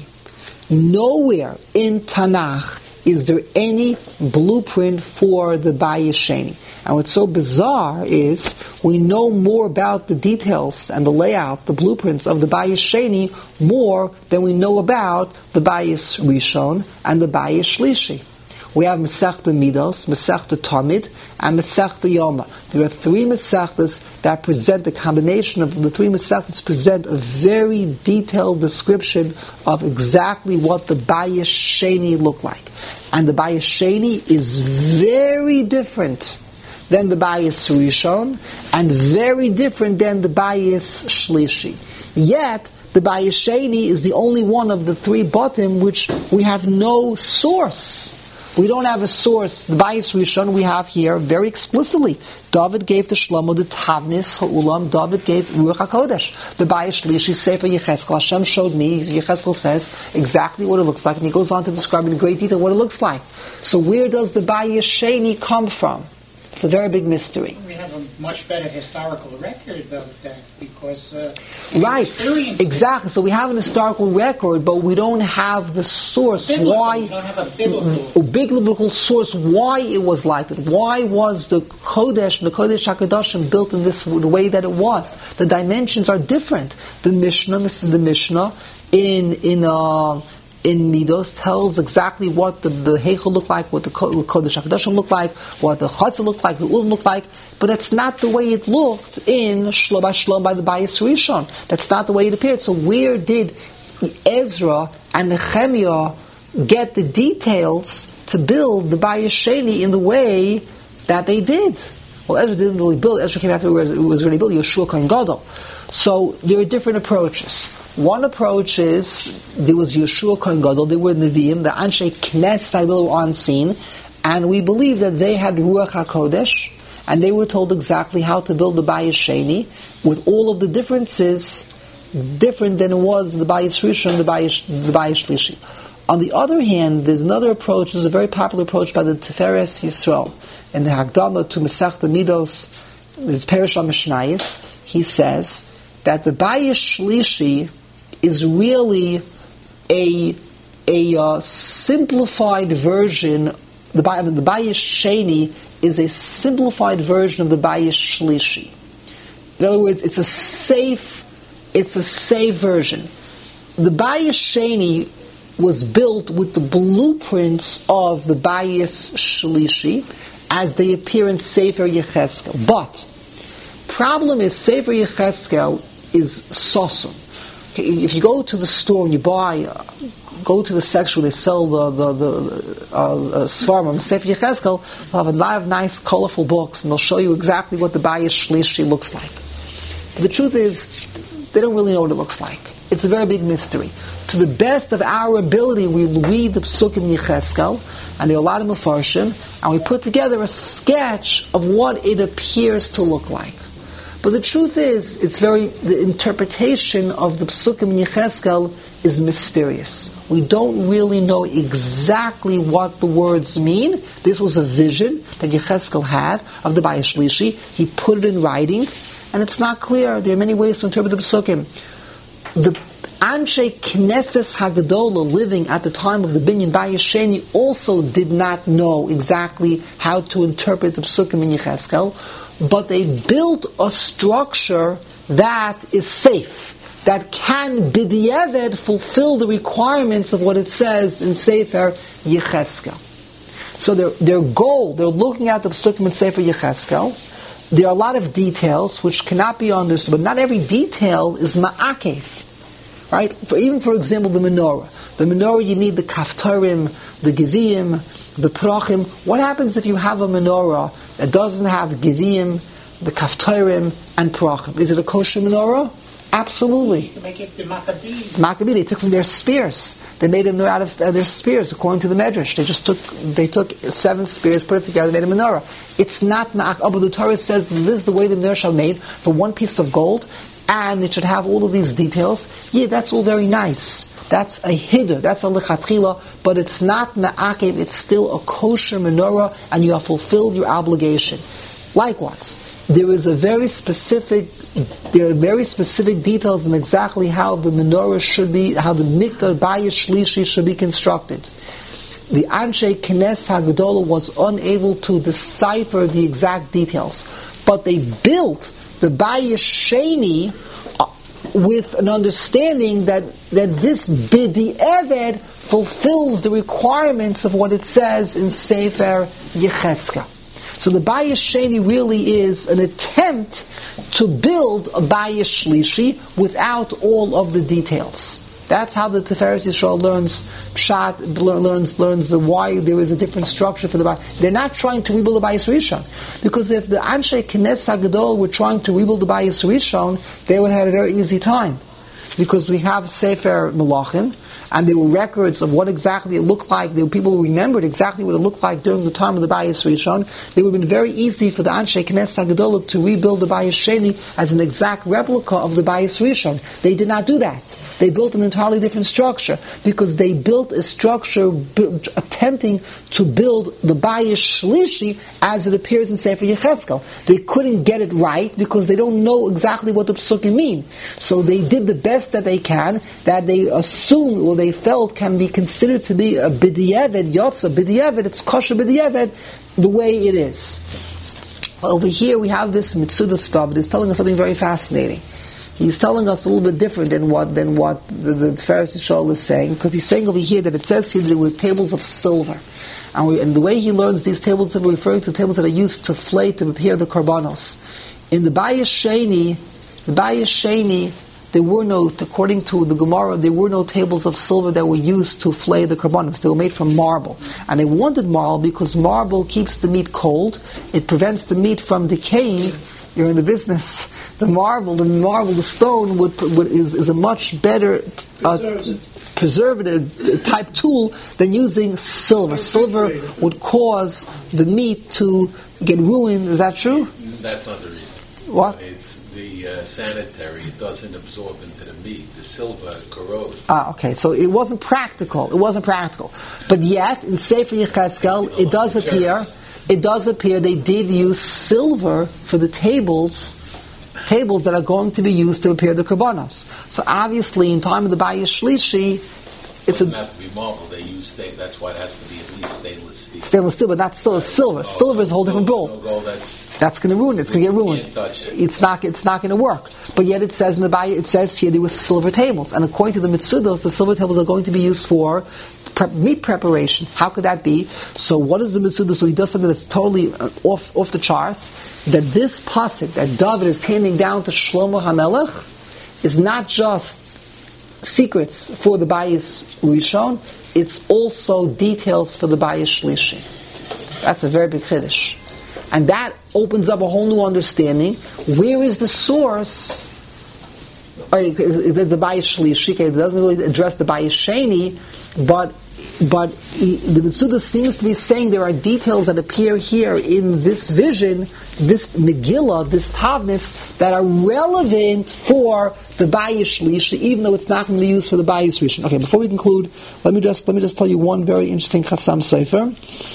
Nowhere in Tanakh is there any blueprint for the Bayis Sheni. And what's so bizarre is we know more about the details and the layout, the blueprints of the Bayis Sheni more than we know about the Bayis Rishon and the Bayis Shlishi. We have Masechta Midos, Masechta Tamid, and Masechta Yoma. There are three Masechtas that present, the combination of the three Masechtas present a very detailed description of exactly what the Bayis Sheni look like. And the Bayis Sheni is very different than the Bayis Rishon, and very different than the Bayis Shlishi. Yet, the Bayis Sheni is the only one of the three bottom which we have no source. We don't have a source. The Bayis Rishon we have here very explicitly. David gave to Shlomo the Tavnis Ha'ulam. David gave Ruach HaKodesh. The Bayis Shlishi Sefer Yecheskel. Hashem showed me. Yecheskel says exactly what it looks like, and he goes on to describe in great detail what it looks like. So where does the Bayis Sheni come from? It's a very big mystery. We have a much better historical record of that because uh, right, exactly. So we have an historical record, but we don't have the source. Biblical. Why? We don't have a biblical. A biblical source. Why it was like that? Why was the Kodesh, the Kodesh HaKadoshim built in this the way that it was? The dimensions are different. The Mishnah, the Mishnah in in. Uh, in Midos tells exactly what the, the Heichel looked like, what the Kodesh HaKadoshim looked like, what the Chatzah looked like, the Ulam looked like, but that's not the way it looked in Shlom by Shlom by the Bayis Rishon. That's not the way it appeared. So where did Ezra and Nehemiah get the details to build the Bayis Sheni in the way that they did? Well, Ezra didn't really build. Ezra came after it was already built. Yeshua Kohen Gadol. So there are different approaches. One approach is there was Yeshua Kohen Gadol. They were Nevi'im. The Anshe Knesset were on scene, and we believe that they had Ruach Hakodesh, and they were told exactly how to build the Bayis Sheni with all of the differences different than it was in the Bayis Rishon, the Bayis the Bayis Shlishi. On the other hand, there's another approach. There's a very popular approach by the Tiferes Yisrael in the Hagdama to Masechta Midos. There's Perish HaMishnayos. He says that the Bayis Shlishi is really a a uh, simplified version. The, I mean, the Bayis Sheni is a simplified version of the Bayis Shlishi. In other words, it's a safe, it's a safe version. The Bayis Sheni was built with the blueprints of the Bayis Shlishi as they appear in Sefer Yecheskel. But problem is Sefer Yecheskel is sosum. If you go to the store and you buy, uh, go to the section where they sell the the the uh, Svarim, Sefer Yecheskel, they'll have a lot of nice, colorful books, and they'll show you exactly what the Bayis Shlishi looks like. But the truth is, they don't really know what it looks like. It's a very big mystery. To the best of our ability, we read the Psukim Yecheskel, and there are a lot of Mefarshim, and we put together a sketch of what it appears to look like. But the truth is, it's very, the interpretation of the Psukim in Yecheskel is mysterious. We don't really know exactly what the words mean. This was a vision that Yecheskel had of the Bayis Shlishi. He put it in writing, and it's not clear. There are many ways to interpret the Psukim. The Anshe Knesset Hagadola living at the time of the Binyan Bayis Sheni also did not know exactly how to interpret the Psukim in Yecheskel, but they built a structure that is safe, that can b'di'evet fulfill the requirements of what it says in Sefer Yecheskel. So their, their goal, they're looking at the Psukim in Sefer Yecheskel. There are a lot of details which cannot be understood, but not every detail is ma'akef. Right? For, even for example, the menorah. The menorah, you need the kaftarim, the givim, the prachim. What happens if you have a menorah that doesn't have givim, the kaftarim, and prachim? Is it a kosher menorah? Absolutely. To make it the Maccabees. Maccabees, they took from their spears. They made them out of their spears, according to the Medrash. They just took, they took seven spears, put it together, made a menorah. It's not ma'ak. Oh, but the Torah says this is the way the menorah shall be made. For one piece of gold, and it should have all of these details. Yeah, that's all very nice. That's a hiddur, that's a lechatchila, but it's not ma'akev, it's still a kosher menorah, and you have fulfilled your obligation. Likewise, there is a very specific, there are very specific details in exactly how the menorah should be, how the mikdash bayis shlishi should be constructed. The Anshe Knes Hagdolah was unable to decipher the exact details, but they built the bayis sheni with an understanding that, that this Bidi Eved fulfills the requirements of what it says in Sefer Yechezkel. So the Bayis Sheni really is an attempt to build a Bayis Shlishi without all of the details. That's how the Tiferes Yisrael learns Pshat, learns learns the why there is a different structure for the Bayis. They're not trying to rebuild the Bayis Rishon, because if the Anshe Knes Hagadol were trying to rebuild the Bayis Rishon, they would have had a very easy time, because we have Sefer Melachim, and there were records of what exactly it looked like. There were people who remembered exactly what it looked like during the time of the Bayis Rishon. It would have been very easy for the Anshe Knes Hagadol to rebuild the Bayis Sheni as an exact replica of the Bayis Rishon. They did not do that. They built an entirely different structure, because they built a structure bu- attempting to build the Bayis Shlishi as it appears in Sefer Yechezkel. They couldn't get it right because they don't know exactly what the Psukim mean. So they did the best that they can, that they assumed or they felt can be considered to be a b'diavad, yotza b'diavad, it's kosher b'diavad, the way it is. Over here we have this Mitzuda stuff, but it's telling us something very fascinating. He's telling us a little bit different than what than what the, the Tiferes Yisrael is saying, because he's saying over here that it says here that there were tables of silver. And, we, and the way he learns these tables are referring to tables that are used to flay, to prepare the korbanos. In the Bayis Sheni, the Bayis Sheni, there were no, according to the Gemara, there were no tables of silver that were used to flay the korbanos. They were made from marble. And they wanted marble because marble keeps the meat cold. It prevents the meat from decaying. You're in the business. The marble, the marble, the stone would, would is, is a much better uh, preservative type tool than using silver. Silver would cause the meat to get ruined. Is that true? That's not the reason. What? It's the uh, sanitary. It doesn't absorb into the meat. The silver corrodes. Ah, okay. So it wasn't practical. It wasn't practical. But yet, in Sefer Yechezkel, it does appear. It does appear they did use silver for the tables, tables that are going to be used to prepare the korbanos. So obviously, in time of the Bayis Shlishi, it's it doesn't a, have to be marble. They use stain. That's why it has to be at least stainless steel. Stainless steel, but that's still a silver. No, silver is a whole different no, bowl. no, that's That's going to ruin it. It's going to get ruined. Can't touch it. It's not. It's not going to work. But yet it says in the Bayis, it says here there were silver tables, and according to the Mitzudos, the silver tables are going to be used for Prep, meat preparation. How could that be? So what is the Mitzuda? So he does something that's totally uh, off off the charts. That this pasuk that David is handing down to Shlomo HaMelech is not just secrets for the Bayis Rishon, it's also details for the Bayis Shlishi. That's a very big chiddush. And that opens up a whole new understanding. Where is the source? The, the Bayis Shlishi, it doesn't really address the Bayis Sheni, but but he, the Mitzuda seems to be saying there are details that appear here in this vision, this Megillah, this Tavnis, that are relevant for the Bayis Shlishi, even though it's not going to be used for the Bayis Rishon. Okay, before we conclude, let me just let me just tell you one very interesting Chassam Sofer.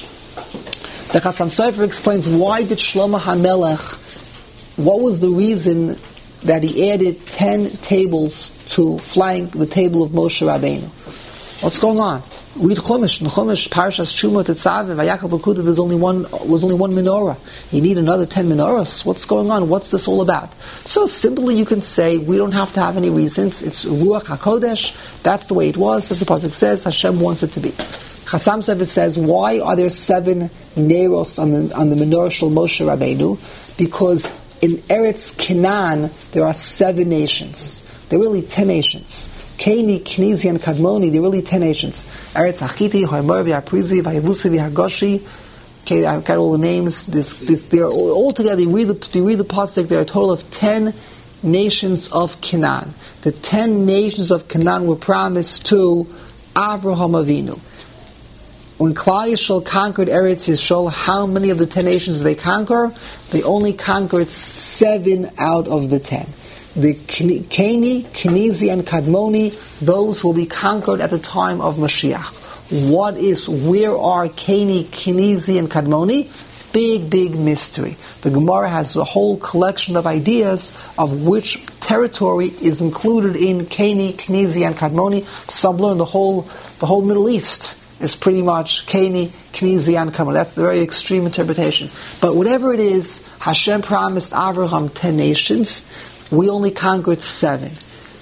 The Chassam Sofer explains why did Shlomo HaMelech, what was the reason that he added ten tables to flank the table of Moshe Rabbeinu. What's going on? Read Chumash. In Chumash, Parshas Truma Tetzaveh, Vayakal B'Kudah, there's only one, was only one menorah. You need another ten menorahs. What's going on? What's this all about? So simply you can say, we don't have to have any reasons. It's Ruach HaKodesh. That's the way it was. As the pasuk says, Hashem wants it to be. Chassam Sofer says, why are there seven neros on the, on the menorah Shel Moshe Rabbeinu? Because in Eretz Canaan, there are seven nations. There are really ten nations. Keni, Knizi, and Kadmoni, there are really ten nations. Eretz Achiti, Hoimor, V'Aprizi, V'Yavusi, V'Hargoshi. Okay, I've got all the names. This, this, they're all, all together. You read the, you read the pasuk. There are a total of ten nations of Canaan. The ten nations of Canaan were promised to Avraham Avinu. When Klal Yisrael conquered Eretz Yisrael, how many of the ten nations did they conquer? They only conquered seven out of the ten. the Keni, Kenizi, and Kadmoni, those will be conquered at the time of Mashiach. What is, where are Keni, Kenizi, and Kadmoni? Big, big mystery. The Gemara has a whole collection of ideas of which territory is included in Keni, Kenizi, and Kadmoni. Some learn the whole, the whole Middle East is pretty much Keni, Kenizi, and Kadmoni. That's the very extreme interpretation. But whatever it is, Hashem promised Avraham ten nations. We only conquered seven.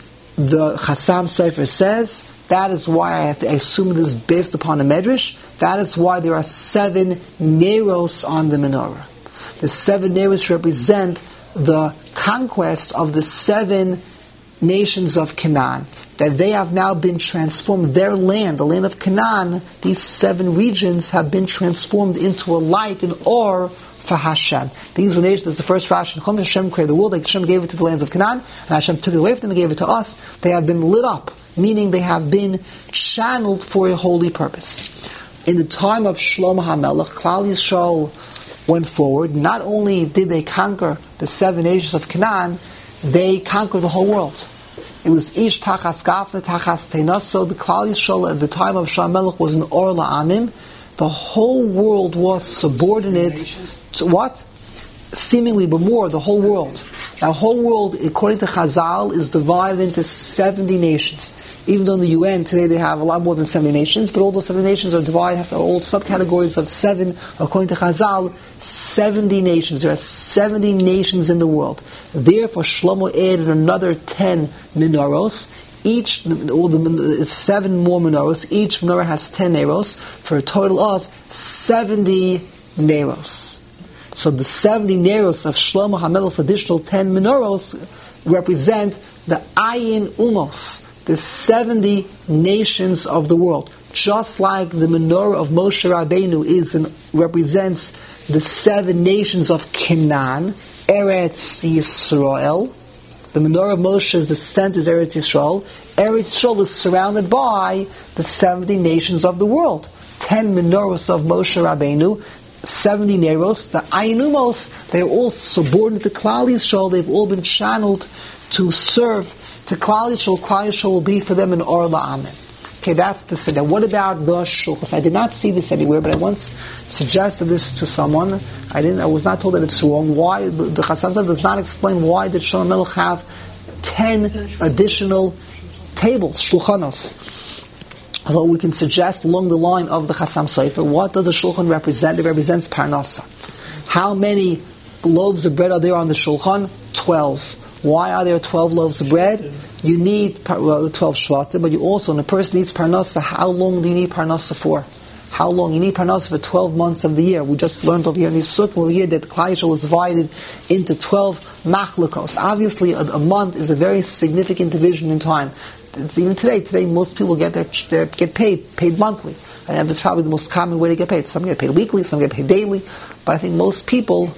The Chassam Sofer says, that is why I, have to, I assume this is based upon a medrash. That is why there are seven neros on the menorah. The seven neros represent the conquest of the seven nations of Canaan. That they have now been transformed. Their land, the land of Canaan, these seven regions have been transformed into a light and or for Hashem. These were nations, this is the first Rashi. Hashem created the world, like Hashem gave it to the lands of Canaan, and Hashem took it away from them and gave it to us. They have been lit up, meaning they have been channeled for a holy purpose. In the time of Shlomo HaMelech, Klal Yisrael went forward. Not only did they conquer the seven nations of Canaan, they conquered the whole world. It was Ish Tachas Gafna Tachas Teinas. So the Klal Yisrael at the time of Shlomo HaMelech was an Or La'amim. The whole world was subordinate to what? Seemingly, but more, the whole world. Now, the whole world, according to Chazal, is divided into seventy nations. Even though in the U N today they have a lot more than seventy nations, but all those seventy nations are divided into all subcategories of seven. According to Chazal, seventy nations. There are seventy nations in the world. Therefore, Shlomo added another ten menorahs. Each, all the seven more menorahs. Each menorah has ten neros for a total of seventy neros. So the seventy neros of Shlomo HaMelech's additional ten menorahs represent the Ayin Umos, the seventy nations of the world. Just like the menorah of Moshe Rabbeinu is and represents the seven nations of Canaan, Eretz Yisrael. The menorah of Moshe is the center, is Eretz Yisrael. Eretz Yisrael is surrounded by the seventy nations of the world. Ten menorahs of Moshe Rabbeinu, seventy neros, the Ainumos, they're all subordinate to Klal Yisrael. They've all been channeled to serve to Klal Yisrael. Klal Yisrael will be for them an Or La'amim. Okay, that's the Seder. What about the Shulchos? I did not see this anywhere, but I once suggested this to someone. I didn't. I was not told that it's wrong. Why? The Chassam Sofer does not explain why did Shlomo Melech have ten additional tables, Shulchanos. So we can suggest along the line of the Chassam Sofer, what does a Shulchan represent? It represents Parnasa. How many loaves of bread are there on the Shulchan? Twelve. Why are there twelve loaves of bread? You need well, twelve shvatim, but you also, when a person needs Parnasa, how long do you need Parnasa for? How long? You need Parnasa for twelve months of the year. We just learned over here in these psukim over here that Klal Yisrael was divided into twelve machlokos. Obviously, a, a month is a very significant division in time. It's even today. Today, most people get their, their get paid paid monthly, and that's probably the most common way to get paid. Some get paid weekly, some get paid daily, but I think most people.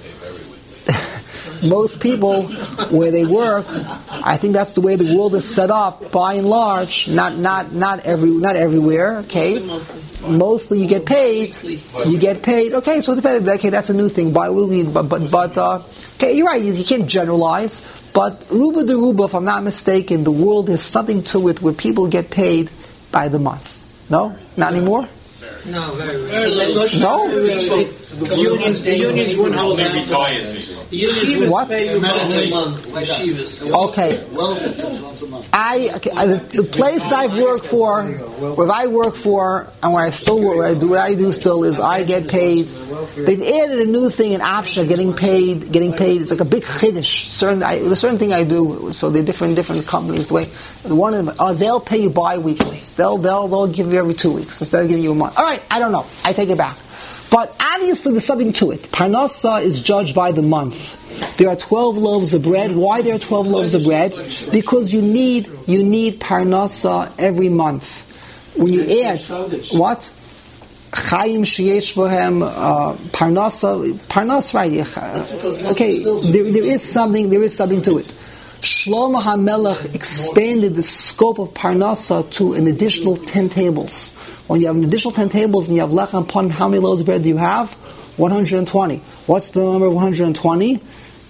Most people, where they work, I think that's the way the world is set up. By and large, not not not every not everywhere. Okay, mostly you get paid. You get paid. Okay, so it depends. Okay, that's a new thing. Bi-weekly, but but but uh, okay, you're right. You, you can't generalize. But ruba de ruba, if I'm not mistaken, the world has something to it where people get paid by the month. No, not anymore. No, very, very late. No? The unions, the unions wouldn't hold out. The unions what? pay you month a month. Yeshivas. Okay. I, okay, the, the place I've worked for, where I work for, and where I still work, where I do what I do still is I get paid. They've added a new thing, an option of getting paid. Getting paid. It's like a big chiddush. Certain, I, the certain thing I do. So they're different, different companies. The way one of them, uh, they'll pay you bi-weekly. They'll, they'll, they'll give you every two weeks instead of giving you a month. All right, I don't know. I take it back. But obviously there's something to it. Parnasa is judged by the month. There are twelve loaves of bread. Why there are twelve loaves of bread? Because you need you need Parnasa every month. When you add what? Chaim sheyesh bohem Parnasa Parnas right? Okay, there, there is something there is something to it. Shlomo HaMelech expanded the scope of Parnasa to an additional ten tables. When you have an additional ten tables and you have lechem upon how many loaves of bread do you have? one hundred twenty. What's the number of one hundred twenty?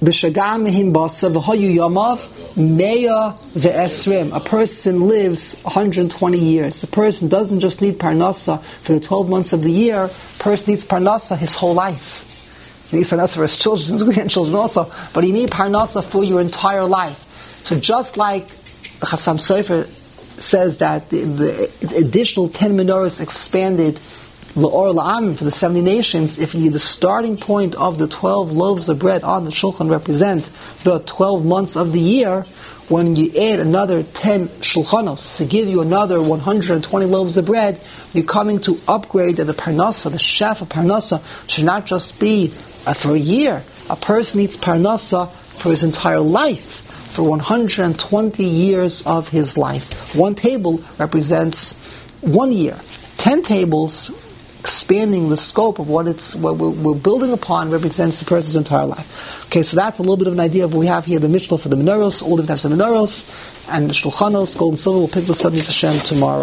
B'shagam mehim basa v'hoyu yamav meya ve'esrim. A person lives one hundred twenty years. A person doesn't just need parnasa for the twelve months of the year. A person needs parnasa his whole life. He needs parnasa for his children, his grandchildren also. But he needs parnasa for your entire life. So just like the Chassam Sofer says that the, the additional ten menorahs expanded L'or La'amim for the seventy nations, if you, the starting point of the twelve loaves of bread on the Shulchan represent the twelve months of the year, when you add another ten Shulchanos to give you another one hundred twenty loaves of bread, you're coming to upgrade that the Parnasa, the chef of Parnasa, should not just be uh, for a year. A person needs Parnasa for his entire life, for one hundred twenty years of his life. One table represents one year. Ten tables, expanding the scope of what it's what we're, we're building upon, represents the person's entire life. Okay, so that's a little bit of an idea of what we have here, the Mishnah for the menorahs, all the types of menorahs, and the Shulchanos, gold and silver. We'll pick this up with Hashem tomorrow.